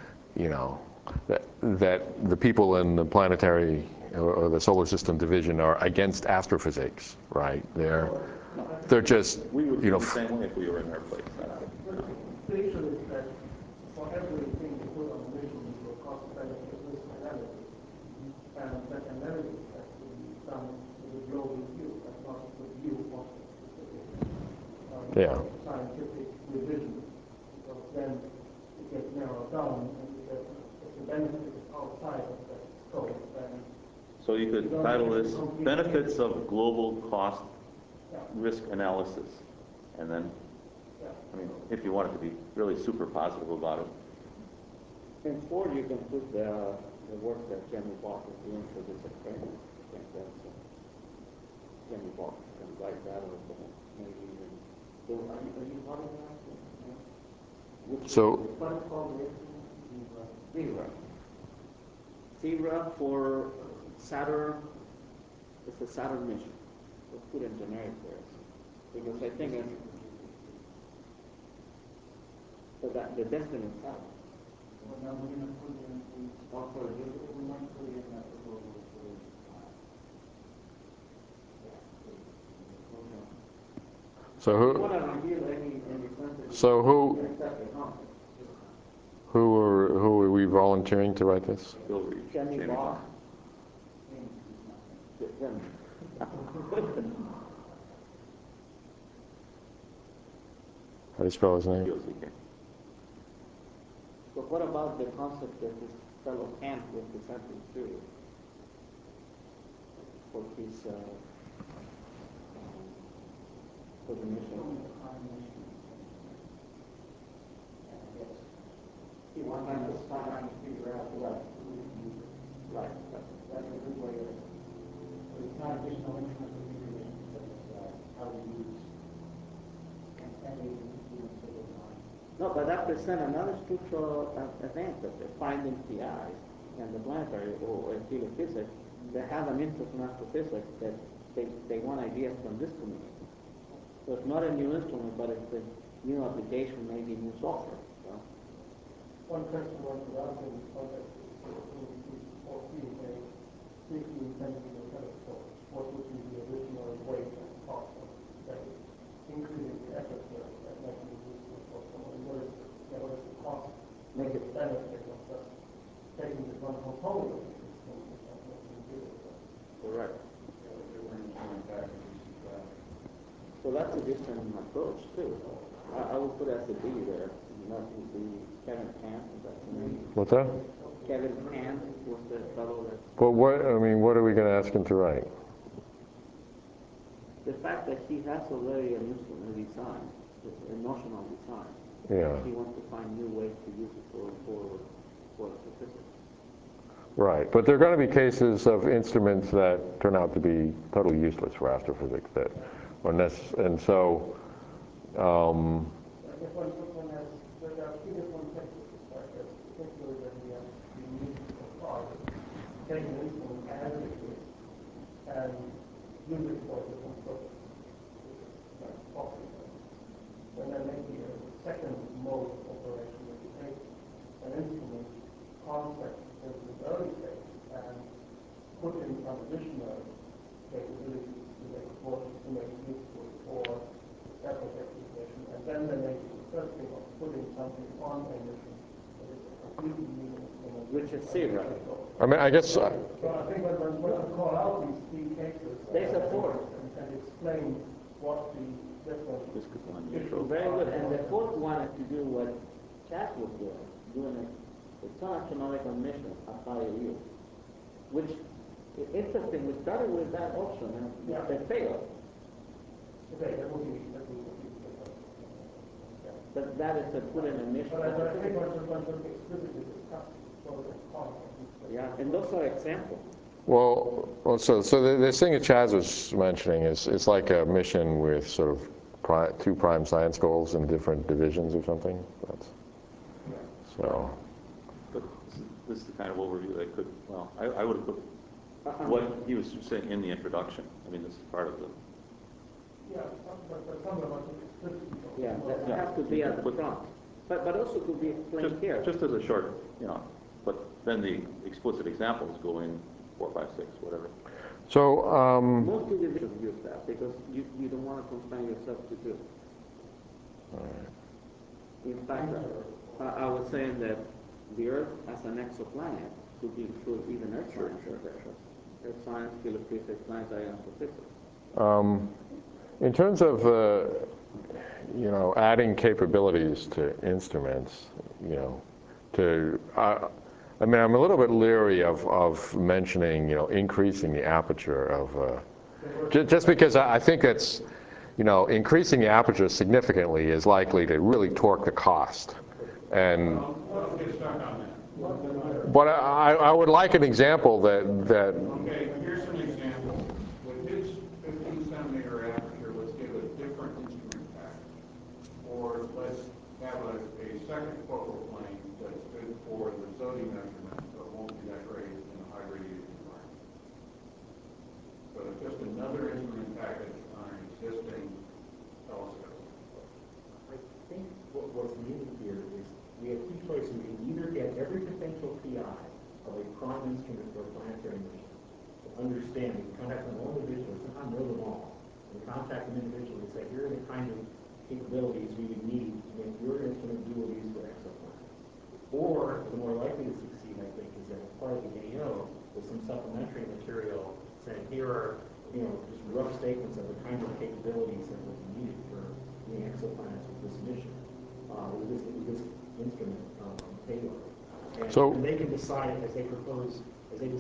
that the people in the planetary or the solar system division are against astrophysics, right? They're just We would feel the same way if we were in their place. The issue is that for everything you put on the mission, you do a cost-benefit risk analysis. And that analysis has to be done with a global view, and not with view of Yeah. scientific revision. Because then it gets narrowed down, and if the benefit is outside of that scope, then So you could title this Benefits of Global Cost yeah. Risk Analysis. And then, Yeah. I mean, if you wanted to be really super positive about it. In 4, you can put the work that Jenny Bach is doing for this experiment. I think that's Jenny Bach can write that or maybe even. So are you part of that? So What is called Zebra. Zebra for Saturn. It's a Saturn mission. Let's put in generic there. Because I think it's so that the destiny of Saturn. So who are we volunteering to write this? Bill Reed, Jenny Jamie Bach. Bach. How do you spell his name? BOCK. So what about the concept that this fellow Kant was presenting too? For his for the mission. He was trying to figure out right. That's a good way of. It's not additional information, but it's how to use any No, but that presents another structural event that they're finding PIs and the planetary or heliophysics that have an interest in astrophysics that they want ideas from this community. So it's not a new instrument, but it's a new application, maybe new software. So. One question was around in the context of 14, saying, if you intend to do a telescope, what would be the additional weight and cost of increasing the effort at making it useful for someone? What is the cost? Make it benefit of just taking this one component of the system and making it do it. Correct. So that's a different approach too. I would put as a B there. That would be Kevin Pant, is that the name? What's that? Kevin Pant was the fellow that. But what, I mean, what are we going to ask him to write? The fact that he has already an instrument design, a notional design. Yeah. He wants to find new ways to use it for physics. Right, but there are going to be cases of instruments that turn out to be totally useless for astrophysics that, and so, I guess one has, there are two different techniques, right? There's particularly that we have used so far, take an instrument as it is and use it for different purposes, like possible. Then there may be a second mode of operation that you take an instrument concept in the early stage and put in some additional capabilities to make it more, to make it useful for airport application, and then there may be the third thing of putting something on a mission that is a completely new instrument. Which is C, right? I mean, I guess, So I think when we call out these three cases, They support. and explain what the different issues Very are. good. And the fourth wanted to do what Chad was doing a ton of astronomical missions at IAU, which interesting. We started with that option and they failed. Okay, that will be. But that is to put in a mission. But I think what we're going to explicitly discuss for the concept. Yeah, and those are examples. well, so this thing that Chaz was mentioning is, it's like a mission with sort of two prime science goals in different divisions or something. That's, so. But this is the kind of overview that could, well, I would have put what he was saying in the introduction. I mean, this is part of the. Yeah, but some of them are explicitly. Yeah, that has to be at the front. But also could be explained here. Just as a short, but then the explicit examples go in 4, 5, 6, whatever. So, Most divisions use that because you don't want to confine yourself to two. In fact, I was saying that the Earth as an exoplanet could include even Earth science. Earth science, philophysics, planetary astrophysics. in terms of, adding capabilities to instruments, I mean, I'm a little bit leery of mentioning, increasing the aperture of, just because I think it's, increasing the aperture significantly is likely to really torque the cost. And, Let's get stuck on that. but I would like an example that Okay, here's an example. With his 15 centimeter aperture, let's give a different instrument pattern. Or let's have a second focal plane that's good for the SODI measurement, but won't be that great in a high radiation environment. So it's just another instrument package on an existing telescope. I think what's needed here is we have two choices. We can either get every potential PI of a prime instrument for a planetary mission to understand. We can contact them all individually, somehow know them all. We contact them individually and say, here are the kind of capabilities we would need to make your instrument dual use for exoplanets. Or, the more likely to succeed, I think, is that as part of the AO, with some supplementary material saying, here are, just rough statements of the kind of capabilities that would be needed for doing exoplanets with this mission, with this instrument payload. And they can decide as they propose, as they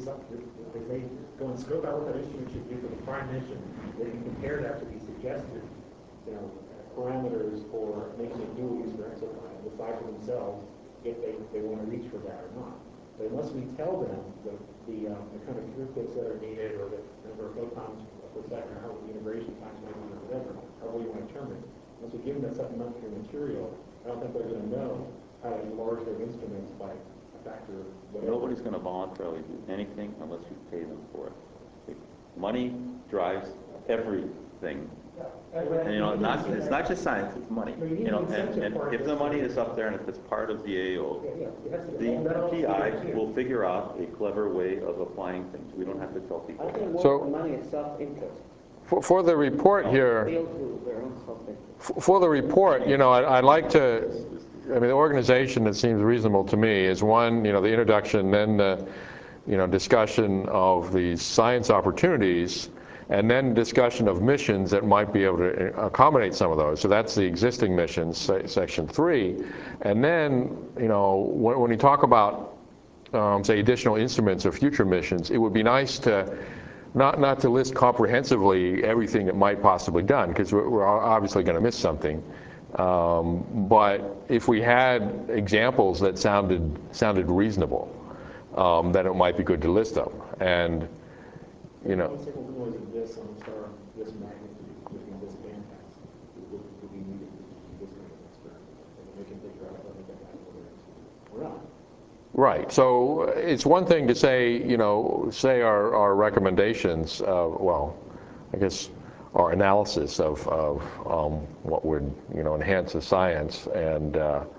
go and scope out what that instrument should do for the prime mission, they can compare that to the suggested, parameters for making it dual use for exoplanet and decide for themselves if they want to reach for that or not. But unless we tell them the kind of throughputs that are needed or the number of photons per second or how the integration times might be or whatever, however you want to term it, once we give them that supplementary material, I don't think they're going to know how to enlarge their instruments by a factor of whatever. Nobody's going to voluntarily do anything unless you pay them for it. Money drives everything. And it's not just science, it's money. And if the money is up there and if it's part of the AO, the PI will figure out a clever way of applying things. We don't have to tell people. I think more So- than money is self-interest. for the report here, Appeal to their own self-interest. for the report, I'd like to, I mean, the organization that seems reasonable to me is one, the introduction, then the, discussion of the science opportunities, and then discussion of missions that might be able to accommodate some of those. So that's the existing missions, section 3. And then, you know, when you talk about, say, additional instruments or future missions, it would be nice to not to list comprehensively everything that might possibly done, because we're obviously going to miss something. But if we had examples that sounded reasonable, then it might be good to list them. And, you know. One single noise of this on a star of this magnitude within this bandpass would be needed to do this kind of experiment. And we can figure out whether that works or not. Right. So it's one thing to say, you know, say our recommendations, well, I guess our analysis of what would, you know, enhance the science. And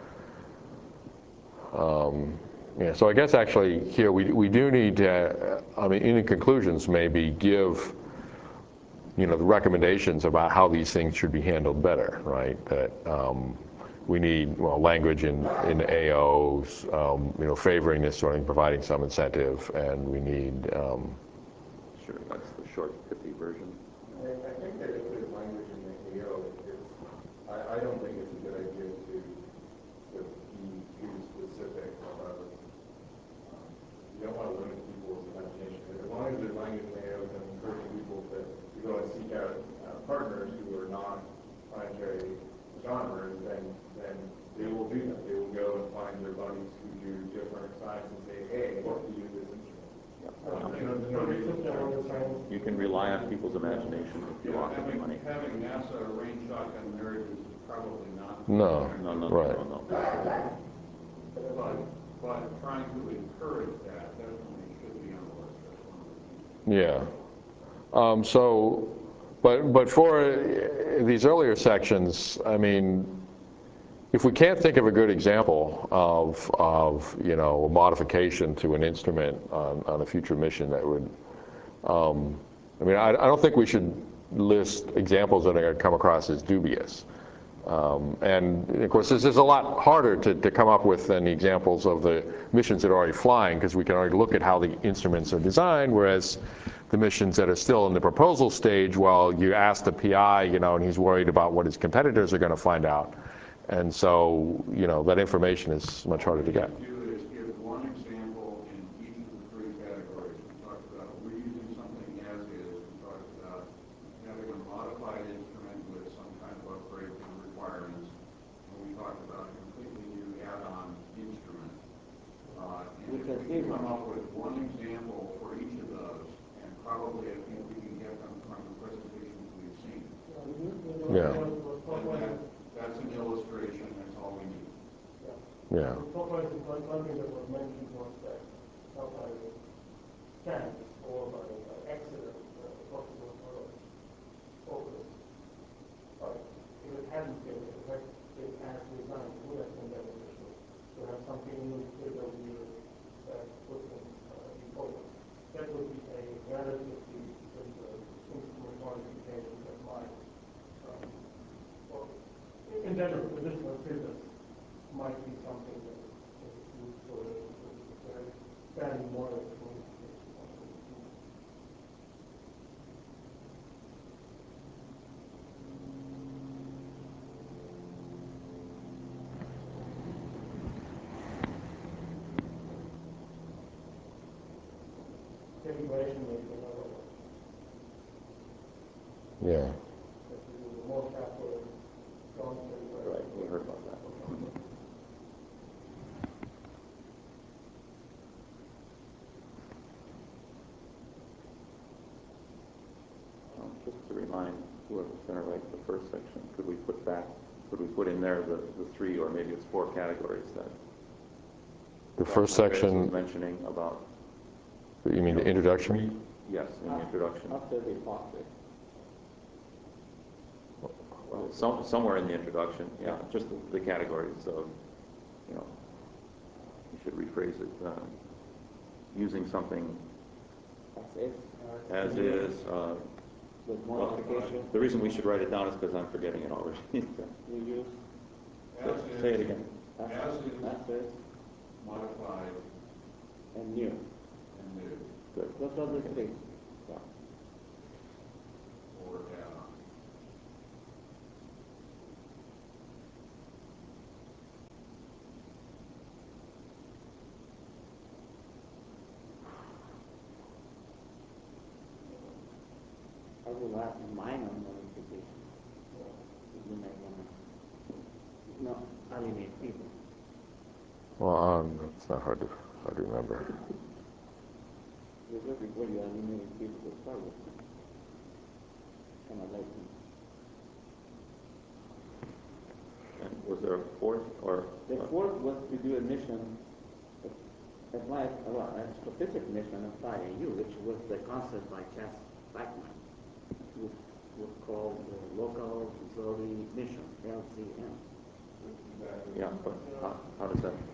yeah, so I guess actually here we do need to, I mean, in the conclusions maybe give, you know, the recommendations about how these things should be handled better, right? That we need, well, language in AOs, you know, favoring this sort of, providing some incentive, and we need. Sure, that's the short, pithy version. I think that if there's language in the AO, I don't think it's a good idea to be too specific about it. You don't want to limit people's imagination. As long as there's language in the AO and encouraging people to go and seek out partners who are not planetary astronomers, then they will do that. They will go and find their buddies who do different science and say, hey, what do you do with this instrument? There's no reason to You can rely on people's imagination if you offer them money. Having NASA arrange shotgun marriages is probably not. No. Right. No. But trying to encourage that definitely should be on the list. That's one of the things. Yeah. So, but for these earlier sections, I mean, if we can't think of a good example of you know, a modification to an instrument on a future mission that would, I mean, I don't think we should list examples that are going to come across as dubious. And of course, this is a lot harder to come up with than the examples of the missions that are already flying, because we can already look at how the instruments are designed, whereas the missions that are still in the proposal stage, well, you ask the PI, you know, and he's worried about what his competitors are going to find out. And so, you know, that information is much harder to get. What we do is give one example in each of the three categories. We talked about reusing something as is. We talked about having a modified instrument with some kind of upgrade to requirements. And we talked about a completely new add-on instrument. And if we come up with one example for each of those, and probably I think we can get them from the presentations we've seen. Yeah. That's an illustration, that's all we need. Yeah. One thing that was mentioned was that by chance or by accident, possible focus. But if it hadn't been, if it had been as designed, it would have been beneficial to have something new clear view that would be focused. That would be a relatively simple instrument modification that might, in general, traditional physics might be something that is used for very fairly modern communication. Integration may be another one. Yeah. That we do more careful and Right, we heard about that. Just to remind whoever's going to write the first section, could we put in there the three or maybe it's four categories that The first section, was mentioning about? you mean the introduction? Yes, in the introduction. After the epoxy. Well, somewhere in the introduction, yeah, just the categories of, you know, you should rephrase it, using something as is. With modification. The reason we should write it down is because I'm forgetting it already. We use Say it again. As is, assets modified, and new. and new. Good. Those are the three. Yeah. will ask minor modifications. You may want to not alienate people. Well, it's not hard to remember. Because before you alienate people to start with, kind of like And was there a fourth, or? the fourth was to do a mission, a specific mission of IAU, which was the concept by Chas Bachman, which was called the Local Auxiliary Mission, LCM. Yeah, but how does that?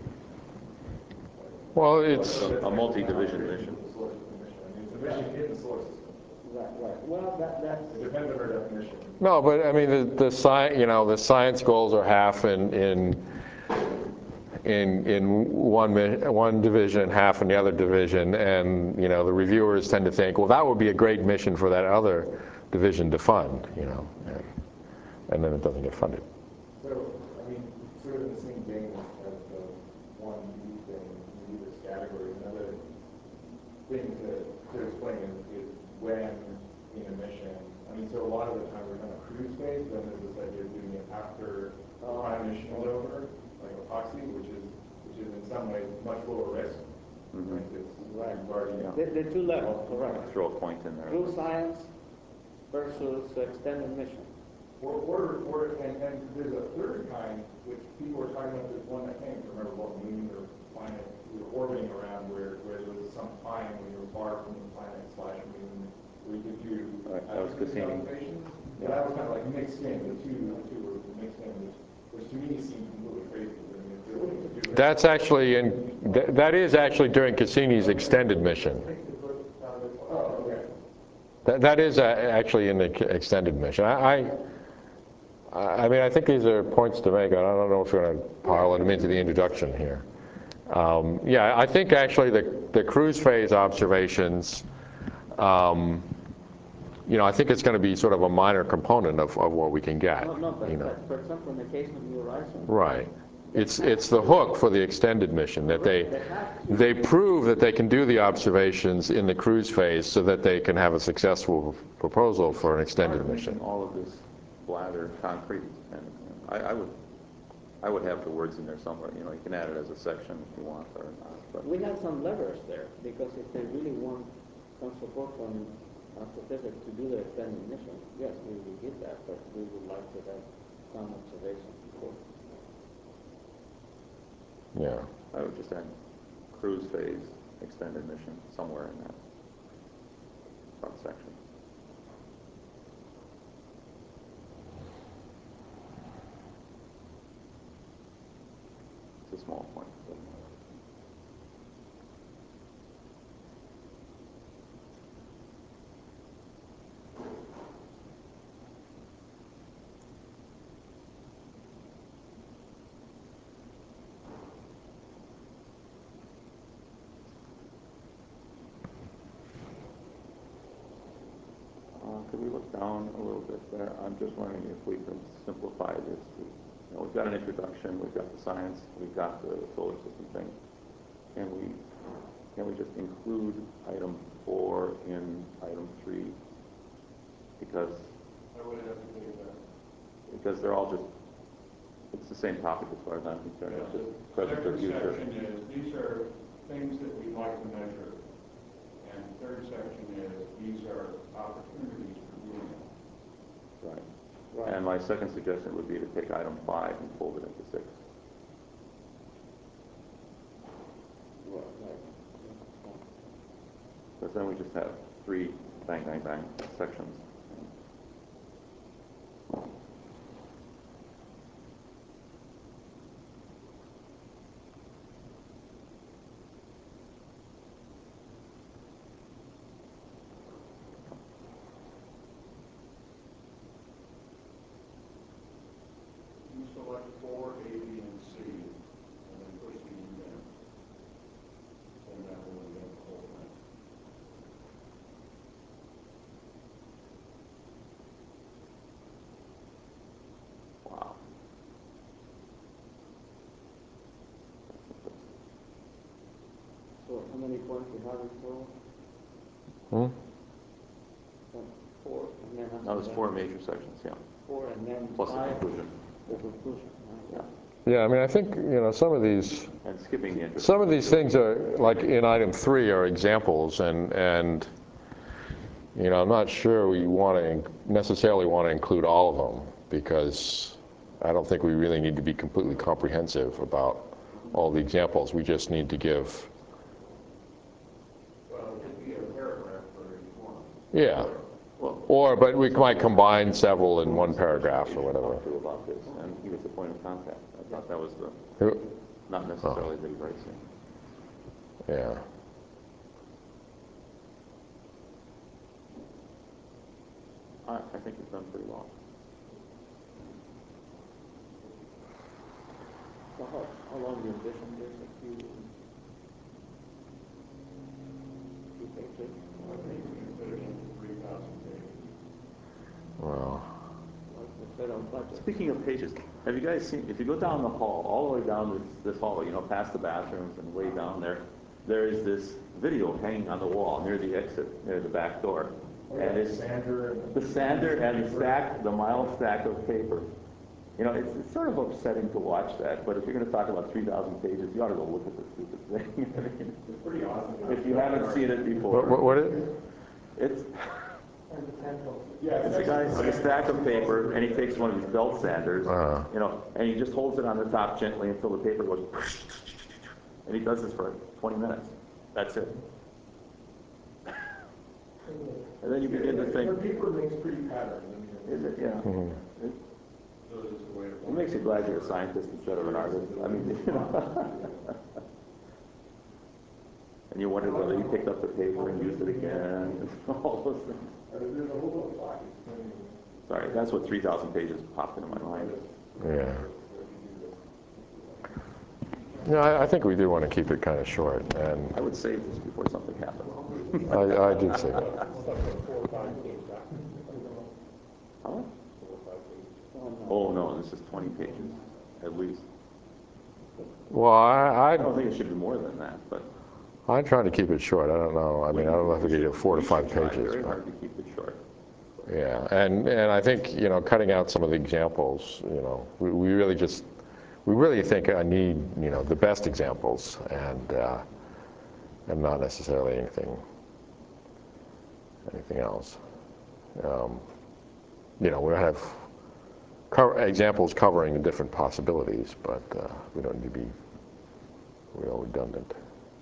Well, it's A multi-division mission. It's a mission in the solar system. Right. Well, that's It depends on our definition. no, but I mean the science goals are half in one division and half in the other division, and the reviewers tend to think, well, that would be a great mission for that other division to fund, and then it doesn't get funded. So, I mean, sort of in the same vein as the one unique thing in this category, another thing to explain is when in a mission, I mean, so a lot of the time we're going to cruise phase, then there's this idea of doing it after the prime mission is over, like epoxy, which is in some ways much lower risk. Mhm. Like it's Right. you've already, the two levels, correct. Throw a point in there. True science versus extended mission. and there's a third kind, which people were talking about, there's one, I can't even remember what moon or planet we were orbiting around where there was some time when you were far from the planet / moon where you could do Right, that was Cassini. observations. But that was kind of like mixed in, the two were mixed in, which to me seemed completely crazy. I mean, it's really to do it. That's actually that is actually during Cassini's extended mission. Oh, okay. That is actually in the extended mission. I mean, I think these are points to make. I don't know if you're going to pile them into the introduction here. Yeah, I think actually the cruise phase observations, I think it's going to be sort of a minor component of what we can get. No, but for example, in the case of New Horizons, Right. It's the hook for the extended mission that they prove that they can do the observations in the cruise phase so that they can have a successful proposal for an extended mission. All of this blather concrete, and I would have the words in there somewhere. You can add it as a section if you want or not. But we have some levers there, because if they really want some support from specific to do the extended mission, yes, we will give that, but we would like to have some observations before. Yeah. I would just add cruise phase extended mission somewhere in that front section. It's a small point. But could we look down a little bit there? I'm just wondering if we can simplify this. We've got an introduction, we've got the science, we've got the solar system thing. Can we just include item 4 in item 3? Because I would have to think of that. because they're all just, it's the same topic as far as I'm concerned. It's just present or Second future. section is, these are things that we'd like to measure. And third section is, these are opportunities for doing it. Right. And my second suggestion would be to take item 5 and fold it into 6. Because then we just have 3 bang, bang, bang sections. You select 4, A, B, and C, and then push the indent. And that will indent the whole thing. Wow. So how many points we have in total? Hmm? 4. That was 4 major sections, yeah. 4 and then Plus the 5, conclusion. the conclusion. Right? Yeah. Yeah, I mean, I think, some of these, And skipping the interest. some of these things are, like in item 3, are examples, and I'm not sure we necessarily want to include all of them, because I don't think we really need to be completely comprehensive about all the examples. We just need to give. Well, it could be a paragraph for each one. Yeah. But we might combine several in one paragraph or whatever. Talk to about this, and he was the point of contact. I thought that was Who? not necessarily that he writes it. Yeah. I think he's done pretty well. So how long do you envision this? A few pages? I think we can finish in 3,000 pages. Well. Instead of budget. Speaking of pages, have you guys seen, if you go down the hall, all the way down this hall, past the bathrooms and way down there is this video hanging on the wall near the exit, near the back door. And it's the sander and the mile stack of paper. It's sort of upsetting to watch that, but if you're going to talk about 3,000 pages, you ought to go look at this stupid thing. It's pretty awesome. If you haven't seen it before. What is it? It's Yeah, a guy with a stack of paper, and he takes one of his belt sanders, and he just holds it on the top gently until the paper goes, and he does this for 20 minutes. That's it. And then you begin to think, the paper makes pretty patterns. is it? Yeah. So this is the way it It makes you glad you're a scientist instead of an artist. I mean, and you wonder whether he picked up the paper and used it again, and all those things. There's a whole lot of Sorry, that's what 3,000 pages popped into my mind. Yeah. I think we do want to keep it kind of short, and I would save this before something happens. I do say that. How much? Oh, no, this is 20 pages, at least. Well, I don't think it should be more than that, but. I'm trying to keep it short. I don't know. I mean, I don't know if we get 4 to 5 We should try pages. very But, hard to keep it short. yeah, and I think, cutting out some of the examples, we really think I need, the best examples, and not necessarily anything else. We have examples covering the different possibilities, but we don't need to be real redundant.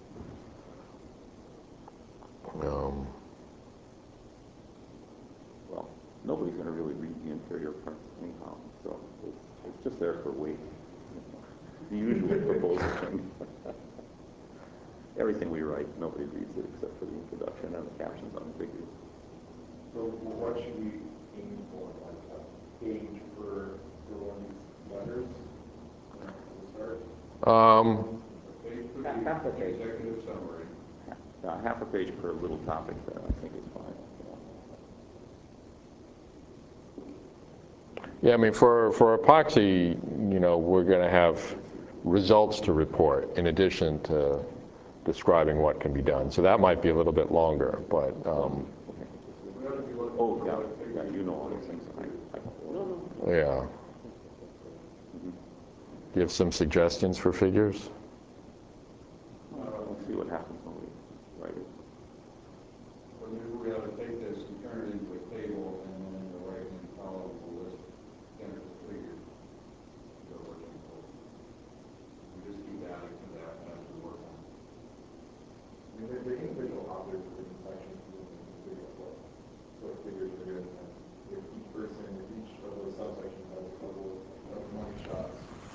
Well, nobody's going to really read the interior parts anyhow, so it's just there for weight. The usual proposal thing. Everything we write, nobody reads it except for the introduction and the captions on the figures. So what should we aim for, like a page per one of these letters to start? A page for Half a the page. executive summary. Half a page per little topic, I think is fine. Yeah, I mean, for epoxy, we're going to have results to report in addition to describing what can be done. So that might be a little bit longer, but Oh, yeah, you know all these things. yeah. Do you have some suggestions for figures? We'll see what happens when we write it. Well, maybe we ought to take this and turn it into a table, and then in the right-hand column, we'll list tentative figures. We're working towards. We just keep adding to that as we work on it. I mean, the individual authors of different sections can figure out what figures are good, and if each person, if each of those subsections has a couple of money shots,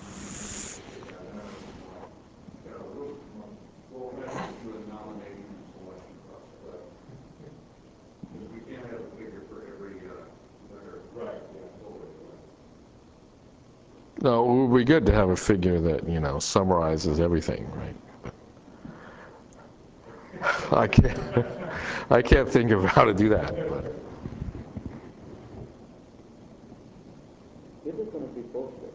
Yeah, we'll have to do a nomination and selection process. Because we can't have a figure for every letter. right, yeah, totally. No, it would be good to have a figure that, summarizes everything, right? I can't think of how to do that. But. Is it going to be posted?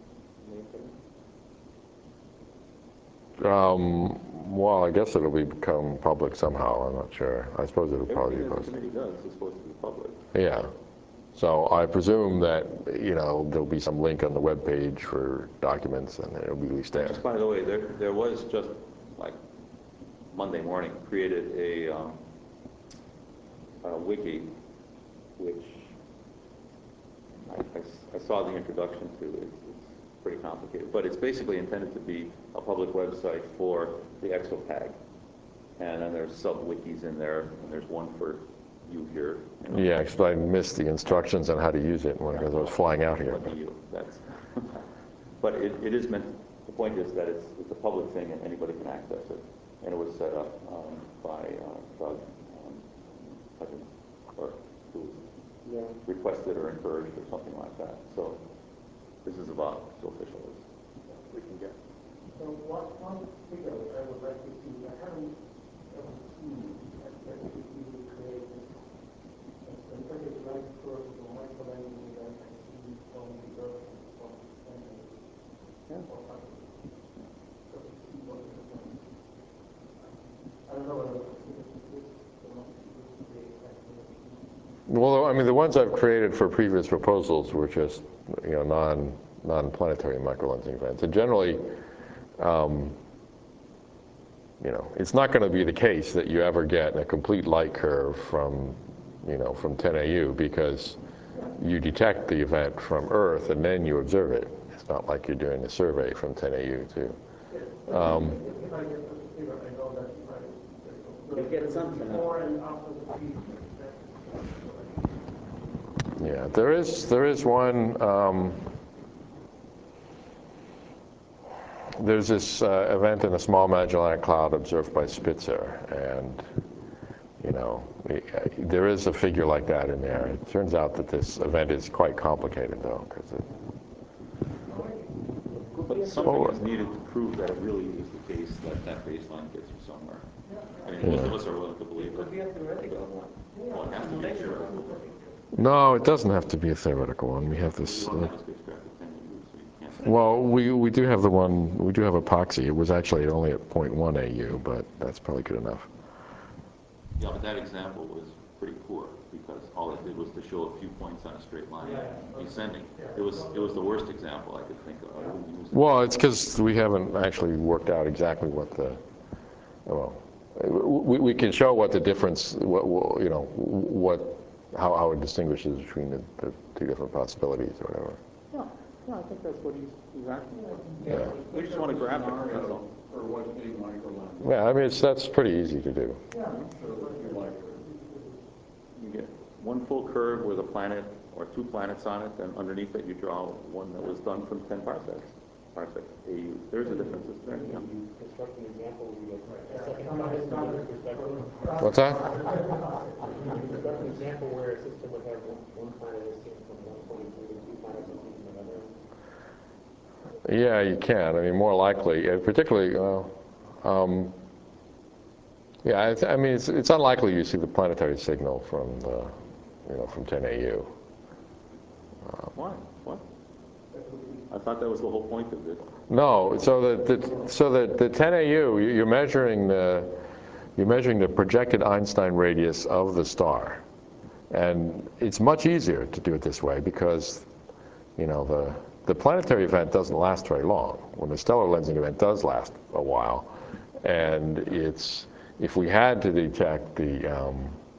Well, I guess it'll become public somehow. I'm not sure. I suppose it'll probably be Everything that the posted. committee does is supposed to be public. Yeah. So I presume that, you know, there'll be some link on the web page for documents, and it'll be released there. Just by the way, there was just like Monday morning created a wiki, which I saw the introduction to. It's pretty complicated, but it's basically intended to be a public website for the ExoTag. And then there's sub-wikis in there, and there's one for you here. You know. Yeah, because I missed the instructions on how to use it because I was flying out here. What do you? That's. But it is meant. The point is that it's a public thing and anybody can access it. And it was set up by Doug Hudgens, or who requested or encouraged or something like that. So this is about as official as we can get. So one figure I would like to see, I haven't ever seen that you create a perfect life curve of a microlensing that I see from the Earth and from Yeah. or something. So to see what is happening. I don't know whether it's or not Well, I mean, the ones I've created for previous proposals were just, you know, non-planetary microlensing events. And generally, you know, it's not going to be the case that you ever get a complete light curve from, you know, from 10AU, because you detect the event from Earth and then you observe it. It's not like you're doing a survey from 10AU too. if I get the figure, I know that You get something. before and after the peak. Yeah, there is one. There's this event in the Small Magellanic Cloud observed by Spitzer, and you know, there is a figure like that in there. It turns out that this event is quite complicated, though, because it. But something is needed to prove that it really is the case that that baseline gets you somewhere. I mean, most of us are willing to believe it. Well, it has to be a theoretical. No, it doesn't have to be a theoretical one. We have this. You won't have a spacecraft at 10 AU, so you can't say. Well, we do have the one. We do have epoxy. It was actually only at 0.1 AU, but that's probably good enough. Yeah, but that example was pretty poor because all it did was to show a few points on a straight line descending. It was the worst example I could think of. I wouldn't use it. Well, it's because we haven't actually worked out exactly what the. Well, we can show what the difference. What you know what. How it distinguishes between the two different possibilities or whatever. Yeah, I think that's what he's asking for. Yeah. We just want to graph it, that's all. For what's a microlens. Yeah, I mean, that's pretty easy to do. You get one full curve with a planet or two planets on it, and underneath it you draw one that was done from 10 parsecs. AU. There's a difference, isn't there? Yeah. You construct an example, you get a second highest number perspective. What's that? You construct an example where a system would have one planet is seen from one point of view and two planets are seen from another. Yeah, you can. I mean, more likely, particularly. Yeah, I mean, it's unlikely you see the planetary signal from the, you know, from 10 AU. Why? What? I thought that was the whole point of it. No, so the 10 AU, you're measuring the projected Einstein radius of the star, and it's much easier to do it this way because, you know, the planetary event doesn't last very long. When the stellar lensing event does last a while, and it's if we had to detect the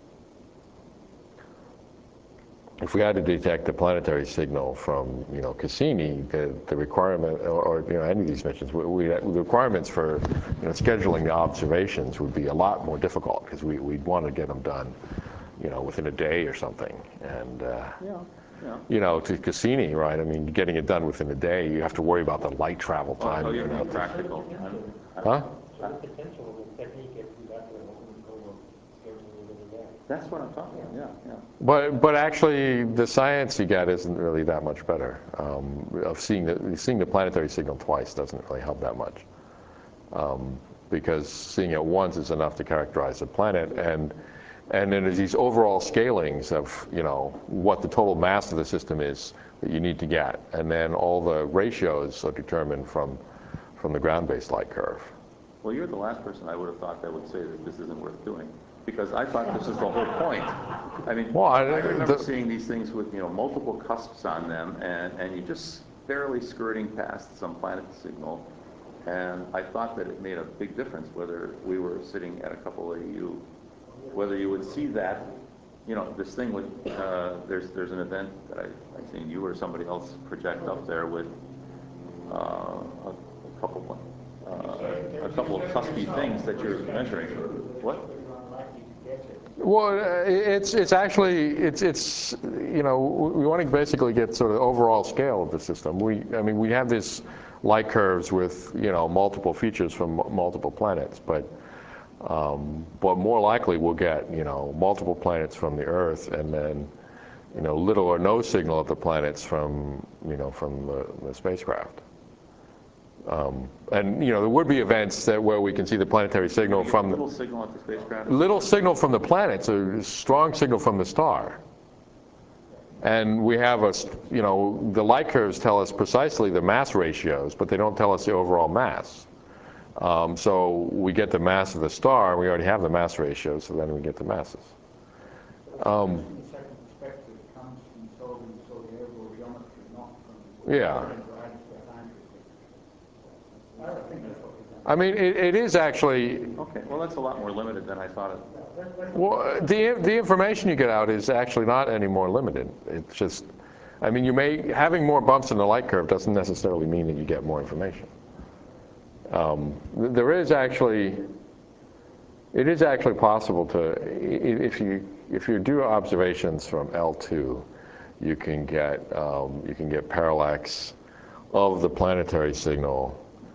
planetary signal from, you know, Cassini, the requirement, or you know, any of these missions, the requirements for, you know, scheduling the observations would be a lot more difficult because we'd want to get them done, you know, within a day or something. And you know, to Cassini, right? I mean, getting it done within a day, you have to worry about the light travel time. Oh, you're you know. being practical. Huh? The potential of the technique if you got to an open goal of scheduling within a day. That's what I'm talking about, yeah. But actually, the science you get isn't really that much better. Of seeing the planetary signal twice doesn't really help that much, because seeing it once is enough to characterize the planet, and then there's these overall scalings of, you know, what the total mass of the system is that you need to get, and then all the ratios are determined from the ground-based light curve. Well, you're the last person I would have thought that would say that this isn't worth doing, because I thought this is the whole point. I mean, Well, I remember seeing these things with, multiple cusps on them, and you just barely skirting past some planet signal, and I thought that it made a big difference whether we were sitting at a couple AU, whether you would see that, this thing with, there's an event that I've seen you or somebody else project up there with a couple of cuspy things that you're measuring. What? Well, it's actually, we want to basically get sort of the overall scale of the system. We have this light curves with, multiple features from multiple planets, but more likely we'll get, multiple planets from the Earth, and then, little or no signal of the planets from the spacecraft. And there would be events where we can see the planetary signal from little signal at the spacecraft. Little signal from the planets, a strong signal from the star. And we have the light curves tell us precisely the mass ratios, but they don't tell us the overall mass. So we get the mass of the star, we already have the mass ratios, so then we get the masses. Yeah. It is actually. Okay, well, that's a lot more limited than I thought it. Well, the information you get out is actually not any more limited. It's just, having more bumps in the light curve doesn't necessarily mean that you get more information. It is actually possible to, if you do observations from L2, you can get parallax of the planetary signal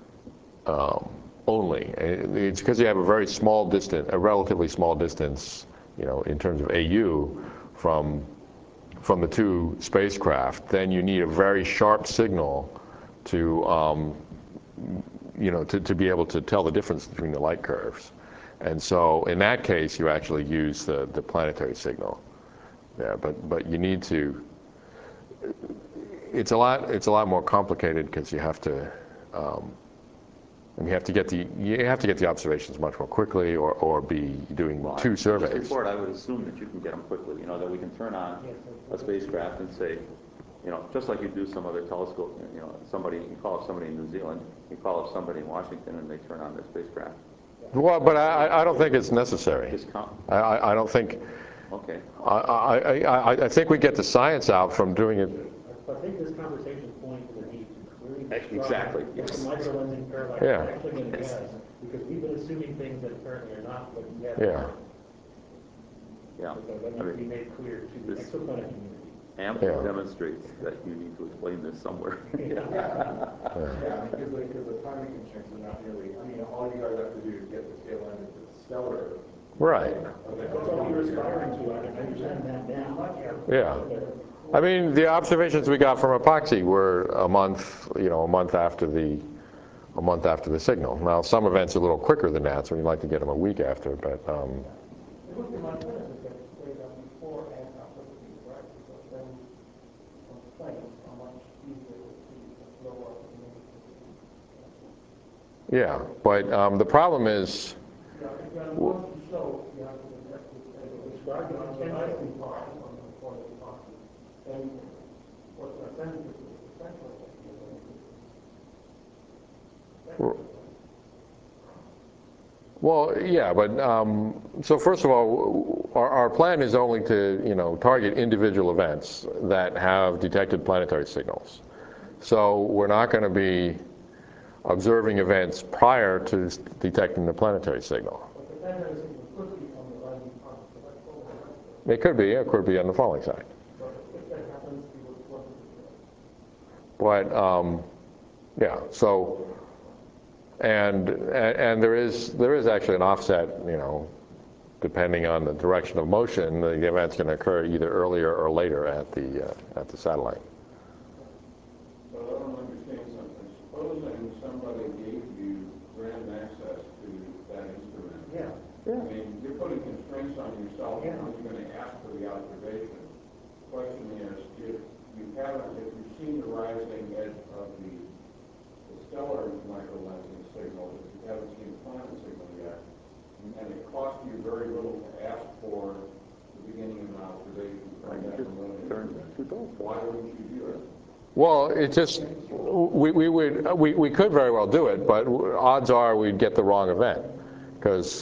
only. It's because you have a very small distance, a relatively small distance, in terms of AU from the two spacecraft. Then you need a very sharp signal to be able to tell the difference between the light curves. And so in that case, you actually use the planetary signal there. But you need to. It's a lot more complicated because you have to. And you have to get the observations much more quickly, or be doing two surveys. Just before it, I would assume that you can get them quickly. That we can turn on a spacecraft and say, just like you do some other telescope. You call up somebody in New Zealand, you call up somebody in Washington, and they turn on their spacecraft. Well, but I don't think it's necessary. Just come. I don't think. Okay. I think we get the science out from doing it. I think this conversation points to the need to clearly describe Exactly, what yes. the microlensing parallax Yeah. is actually going to get us, because we've been assuming things that apparently are not what you have. Yeah. Yeah. So that needs to be made clear to the This- exoplanet community. Amply Yeah. demonstrates that you need to explain this somewhere. Because the timing constraints are not really, all you guys have to do is get the tail end of the stellar. Right. That's what you're aspiring to, I understand that now. Yeah. The observations we got from epoxy were a month after the signal. Now, some events are a little quicker than that, so we'd like to get them a week after. But It would be much better to get data before and after the peak, right? Because then constraints are much easier to see the flow of the yeah. But the problem is. Yeah, if you want to show, you have to describe the intensity part for the epoxy. And what's the sensitive is the central Well, yeah, but so first of all, our plan is only to target individual events that have detected planetary signals. So we're not going to be observing events prior to detecting the planetary signal. But the planetary signal could be on the rising part, so that's probably right. It could be on the falling side. But if that happens, we would want to do But yeah, so and there is actually an offset, depending on the direction of motion, the event's going to occur either earlier or later at the satellite. But I don't understand something. Supposing somebody gave you random access to that instrument. Yeah. You're putting constraints on yourself when you're going to ask for the observation. The question is, if you've seen the rising edge of the stellar microlensing signal that you haven't seen the planet signal yet, and it costs you very little to ask for the beginning of an observation from that remote. Why wouldn't you do it? Well, it just, we could very well do it, but odds are we'd get the wrong event. Because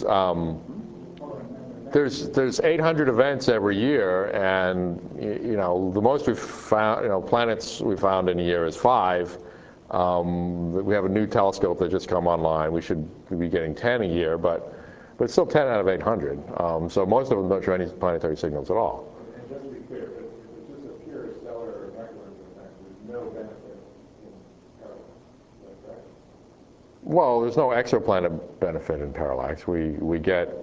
there's 800 events every year, and you know, the most we've found, you know, planets we found in a year is 5. We have a new telescope that just come online. We should be getting 10 a year, but it's still 10 out of 800. So most of them don't show any planetary signals at all. And just to be clear, if it's just a pure stellar or microlensing event, there's no benefit in parallax. Is that correct? Well, there's no exoplanet benefit in parallax. We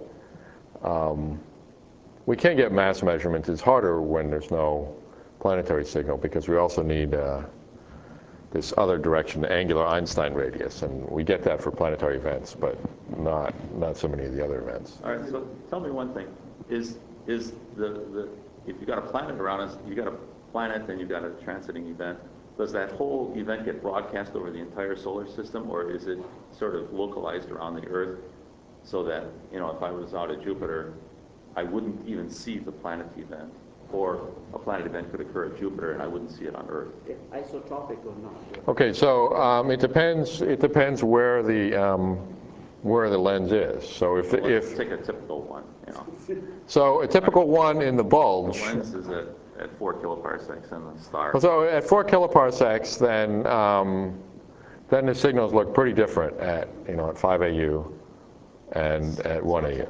can't get mass measurements. It's harder when there's no planetary signal because we also need this other direction, the angular Einstein radius, and we get that for planetary events, but not so many of the other events. All right, so tell me one thing. Is the if you got a planet around us, you got a planet and you've got a transiting event, does that whole event get broadcast over the entire solar system, or is it sort of localized around the Earth so that, you know, if I was out at Jupiter, I wouldn't even see the planet event, or a planet event could occur at Jupiter and I wouldn't see it on Earth? Isotropic or not? Okay, so it depends where the lens is. So Let's take a typical one, you know. So a typical one in the bulge. The lens is at 4 kiloparsecs and the star. So at 4 kiloparsecs, then the signals look pretty different at 5 AU and at 1 AU.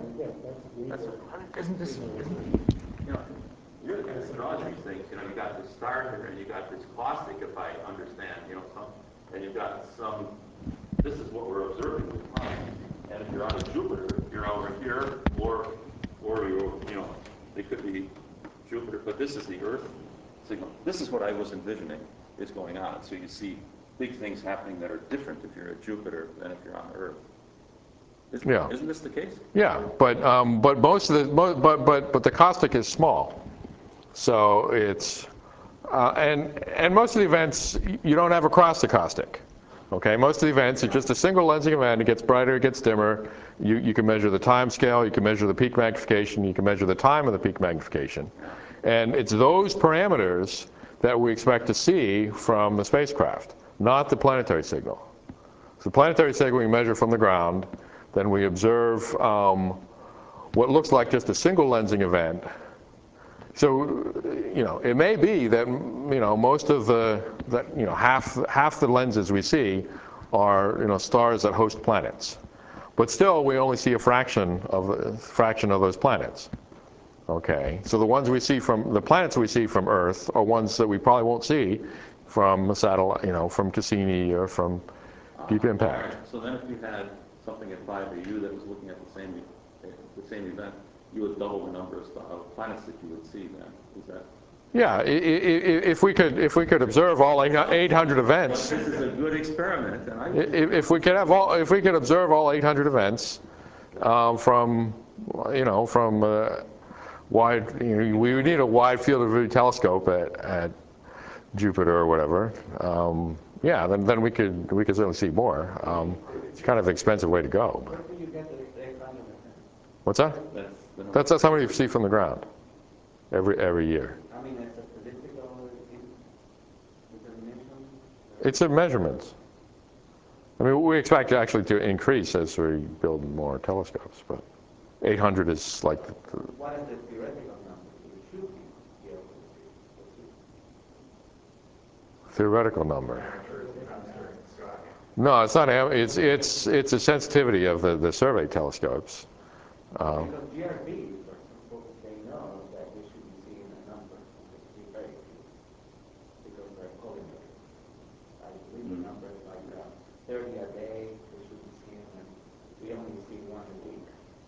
Isn't this, you know, really kind of draws these things. You know, you got this star here, and you got this caustic, if I understand, you know, and you've got some. This is what we're observing with time. And if you're on Jupiter, you're over here, or you know, it could be Jupiter, but this is the Earth signal. This is what I was envisioning is going on. So you see big things happening that are different if you're at Jupiter than if you're on Earth. Isn't this the case? Yeah, but most of but the caustic is small, so it's and most of the events you don't have across the caustic. Okay, most of the events are just a single lensing event. It gets brighter, it gets dimmer. You can measure the time scale, you can measure the peak magnification, you can measure the time of the peak magnification, and it's those parameters that we expect to see from the spacecraft, not the planetary signal. So the planetary signal we measure from the ground. Then we observe what looks like just a single lensing event. So, you know, it may be that, you know, most of half the lenses we see are, you know, stars that host planets. But still, we only see a fraction of those planets. Okay, so the planets we see from Earth are ones that we probably won't see from a satellite, you know, from Cassini or from Deep Impact. Right. So then, if you had something at 5 AU that was looking at the same event, you would double the number of planets that you would see then. Is that? Yeah, if we could observe all 800 events. But this is a good experiment, and if we could observe all 800 events from wide, you know, we would need a wide field of view telescope at Jupiter or whatever. Yeah, then we could certainly see more. It's kind of an expensive way to go. Where do you get the 800? What's that? That's how many you see from the ground every year. I mean, it's a statistical determination? It's a measurement. I mean, we expect actually to increase as we build more telescopes, but 800 is like. What is the theoretical number you should be able to see? Theoretical number. No, it's not. It's a sensitivity of the survey telescopes. Because GRBs are supposed they know that they should be seeing a number on the very few because they're collimated. I believe the number is like 30 a day they should be seeing, and we only see 1 a week.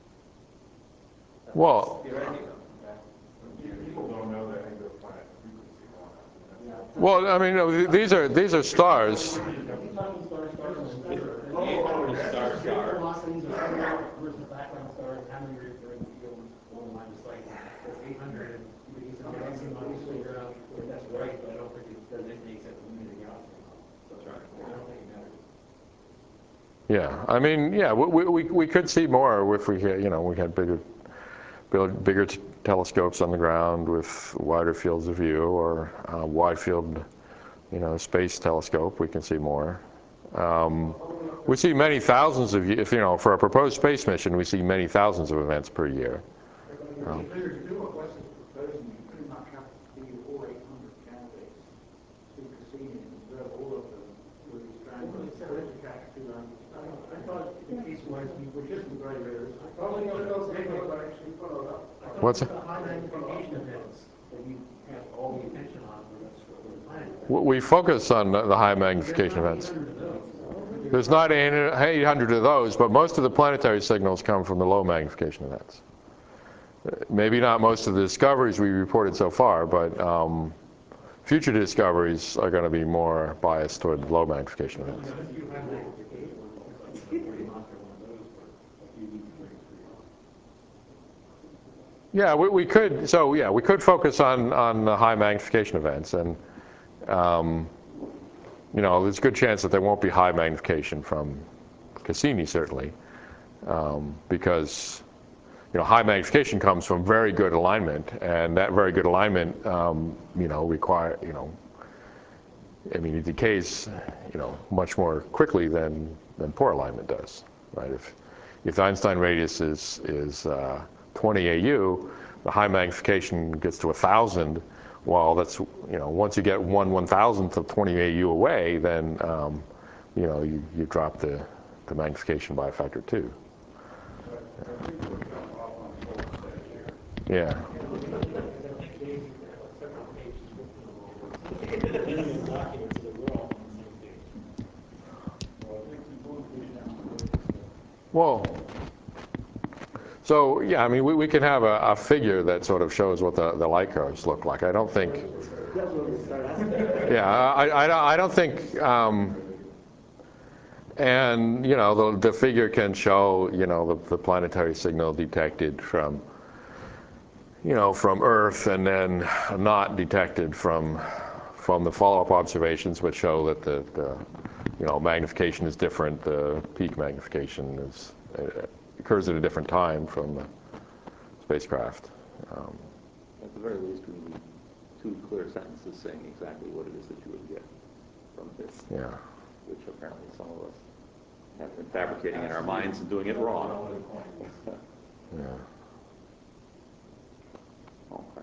Well, Theoretical. People don't know that exoplanet frequency long enough. well, I mean, no, these are stars. Velocities are coming out versus background stars, how many are in the field along the line of sight? That's 800, and you can use some maximum to figure out if that's right, but I don't think it does anything except eliminate the galaxy. So I don't think it matters. Yeah, I mean, yeah, we could see more if we had, we had bigger telescopes on the ground with wider fields of view, or wide field, space telescope. We can see more. We see many thousands of, for a proposed space mission, we see many thousands of events per year. There's two questions proposing. You pretty much have to be all 800 candidates to Cassini and observe all of them with these triangles. I thought the case was you were just very rare. What's the it? high magnification events that you have all the attention on for the planet. We focus on the high magnification events. There's not 800 of those, but most of the planetary signals come from the low magnification events. Maybe not most of the discoveries we reported so far, but future discoveries are going to be more biased toward low magnification events. Yeah, we could. So yeah, we could focus on the high magnification events, and there's a good chance that there won't be high magnification from Cassini, certainly, because high magnification comes from very good alignment, and that very good alignment, it decays, much more quickly than poor alignment does, right? If the Einstein radius is 20 AU, the high magnification gets to 1,000. Well, that's, once you get 1/1000th of 20 AU away, then you drop the magnification by a factor of 2. Yeah. Well, so yeah, I mean, we can have a figure that sort of shows what the light curves look like. I don't think. Yeah, I don't think. And the figure can show the planetary signal detected from Earth, and then not detected from the follow-up observations, which show that the magnification is different. The peak magnification occurs at a different time from the spacecraft. At the very least, we need 2 clear sentences saying exactly what it is that you would get from this. Yeah. Which apparently some of us have been fabricating in our minds and doing it wrong. Yeah. Okay.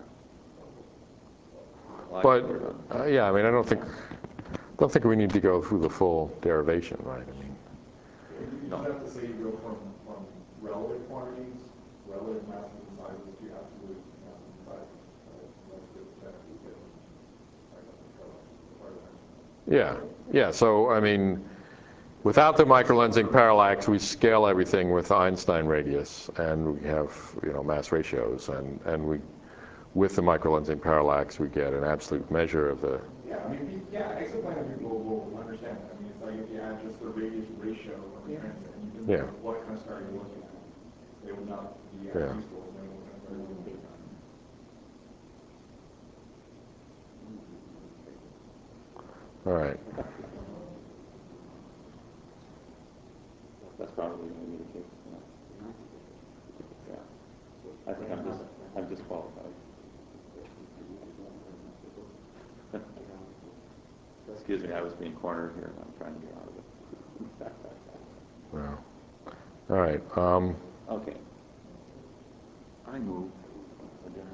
But yeah, I mean, I don't think we need to go through the full derivation, right? I mean, you just have to say you go from relative quantities, relative masses and sizes to absolute masses and sizes. Yeah. So I mean, without the microlensing parallax, we scale everything with Einstein radius, and we have mass ratios, and with the microlensing parallax, we get an absolute measure of the. Yeah, I mean, exoplanet people will understand that. I mean, it's like if you add just the radius ratio of the transit, and you can know what kind of star you're looking at. They will not be useful to know what kind of star you're looking at. All right. That's probably going to be the case. Yeah. I think I'm disqualified. Excuse me, I was being cornered here, and I'm trying to get out of it. Well, all right. Okay. I move adjourn.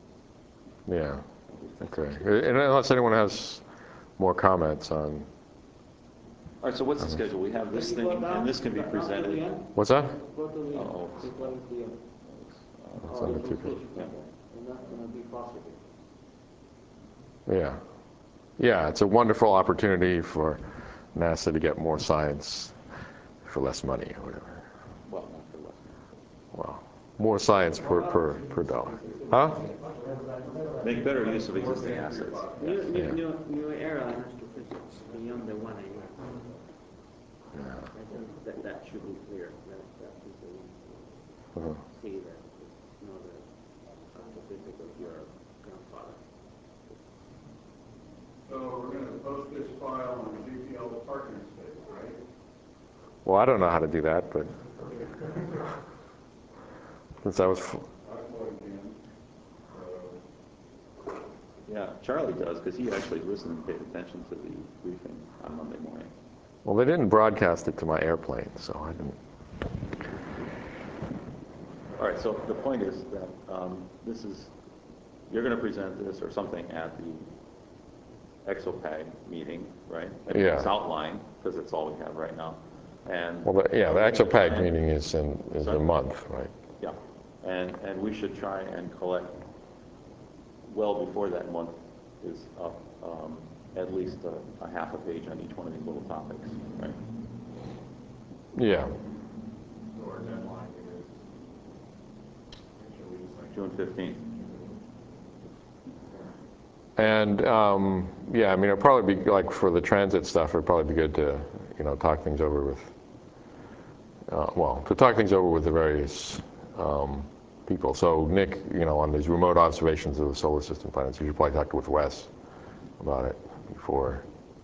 Yeah. Okay. And unless anyone has more comments on. All right, so what's the schedule? We have this thing, and this can be presented. What's that? Uh-oh. It's on the 2 pages. Yeah. And that's going to be possible. Yeah. Yeah, it's a wonderful opportunity for NASA to get more science for less money or whatever. Well, not for less. Well, more science per dollar. Huh? Make better use of existing assets. New era in astrophysics beyond the 1 AU. Yeah. I think that should be clear. That is the one to see that it's not the astrophysics of your grandfather. So we're going to post this file on the GPL partner space, right? Well, I don't know how to do that, but since I was, Yeah, Charlie does, because he actually listened and paid attention to the briefing on Monday morning. well, they didn't broadcast it to my airplane, so I didn't. All right, so the point is that this is, you're going to present this or something at the ExoPag meeting, right? And Yeah. It's outlined, because it's all we have right now. And Well, the ExoPag and- meeting is a month, right? Yeah, and we should try and collect, well before that month is up, at least a half a page on each one of these little topics, right? Yeah. So our deadline is, actually, it's like June 15th. And yeah, I mean, it'll probably be like for the transit stuff. It'd probably be good to, talk things over with. To talk things over with the various people. So Nick, on these remote observations of the solar system planets, you should probably talk with Wes about it before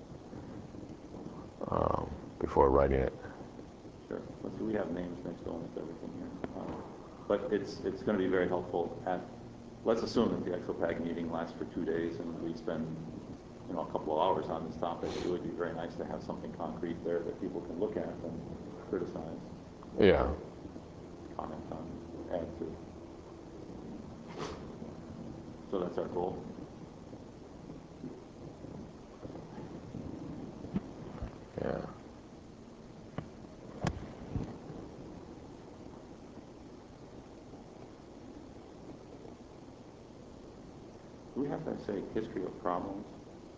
writing it. Sure. Let's see, we have names next to almost everything here. But it's going to be very helpful let's assume that the ExoPag meeting lasts for 2 days and we spend, a couple of hours on this topic. It would be very nice to have something concrete there that people can look at and criticize, Yeah. comment on, add to. So that's our goal. Yeah. Do we have to say history of problems?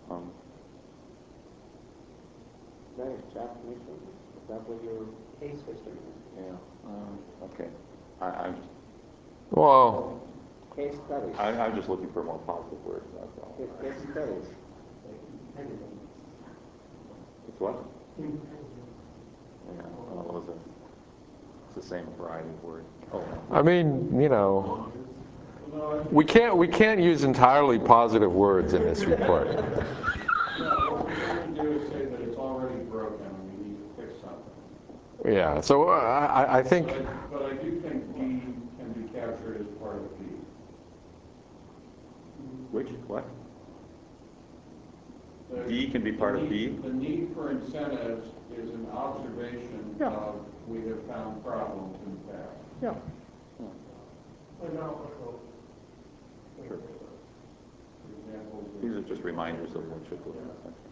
That is chapter mission. Is that what your case history is? Yeah. Okay. I'm just Well, Case studies. I'm just looking for more positive words. That's all. Case studies. It's what? Yeah. Well, those are. It's the same variety of words. Oh. I mean, we can't use entirely positive words in this report. no, what we have to do is say that it's already broken and we need to fix something. Yeah. So I think. But I do think B can be captured as part of B. Which? What? The- D can be part of B? The need for incentives is an observation Yeah. of we have found problems in the past. Yeah. For example, These are just reminders of what should go in.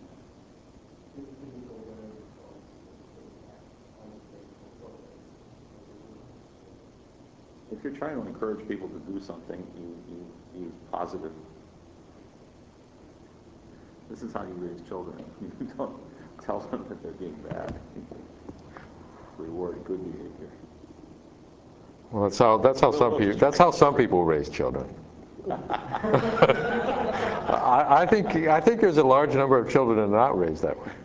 If you're trying to encourage people to do something, you use positive. This is how you raise children. You don't tell them that they're being bad. Reward good behavior. Well, that's how some people raise children. I think there's a large number of children that are not raised that way.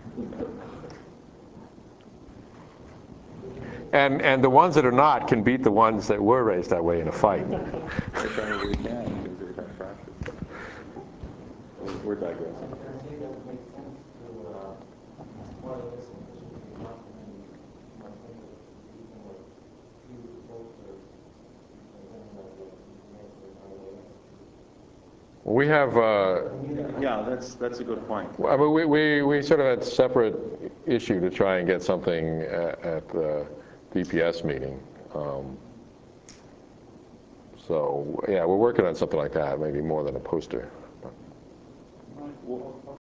And the ones that are not can beat the ones that were raised that way in a fight. They probably can because they've had practice. We're digressing. I think that makes sense to more or less document my thinking, even with few filters, and then We have. Yeah, that's a good point. I mean, we sort of had separate issue to try and get something at the DPS meeting. So yeah, we're working on something like that, maybe more than a poster. Well,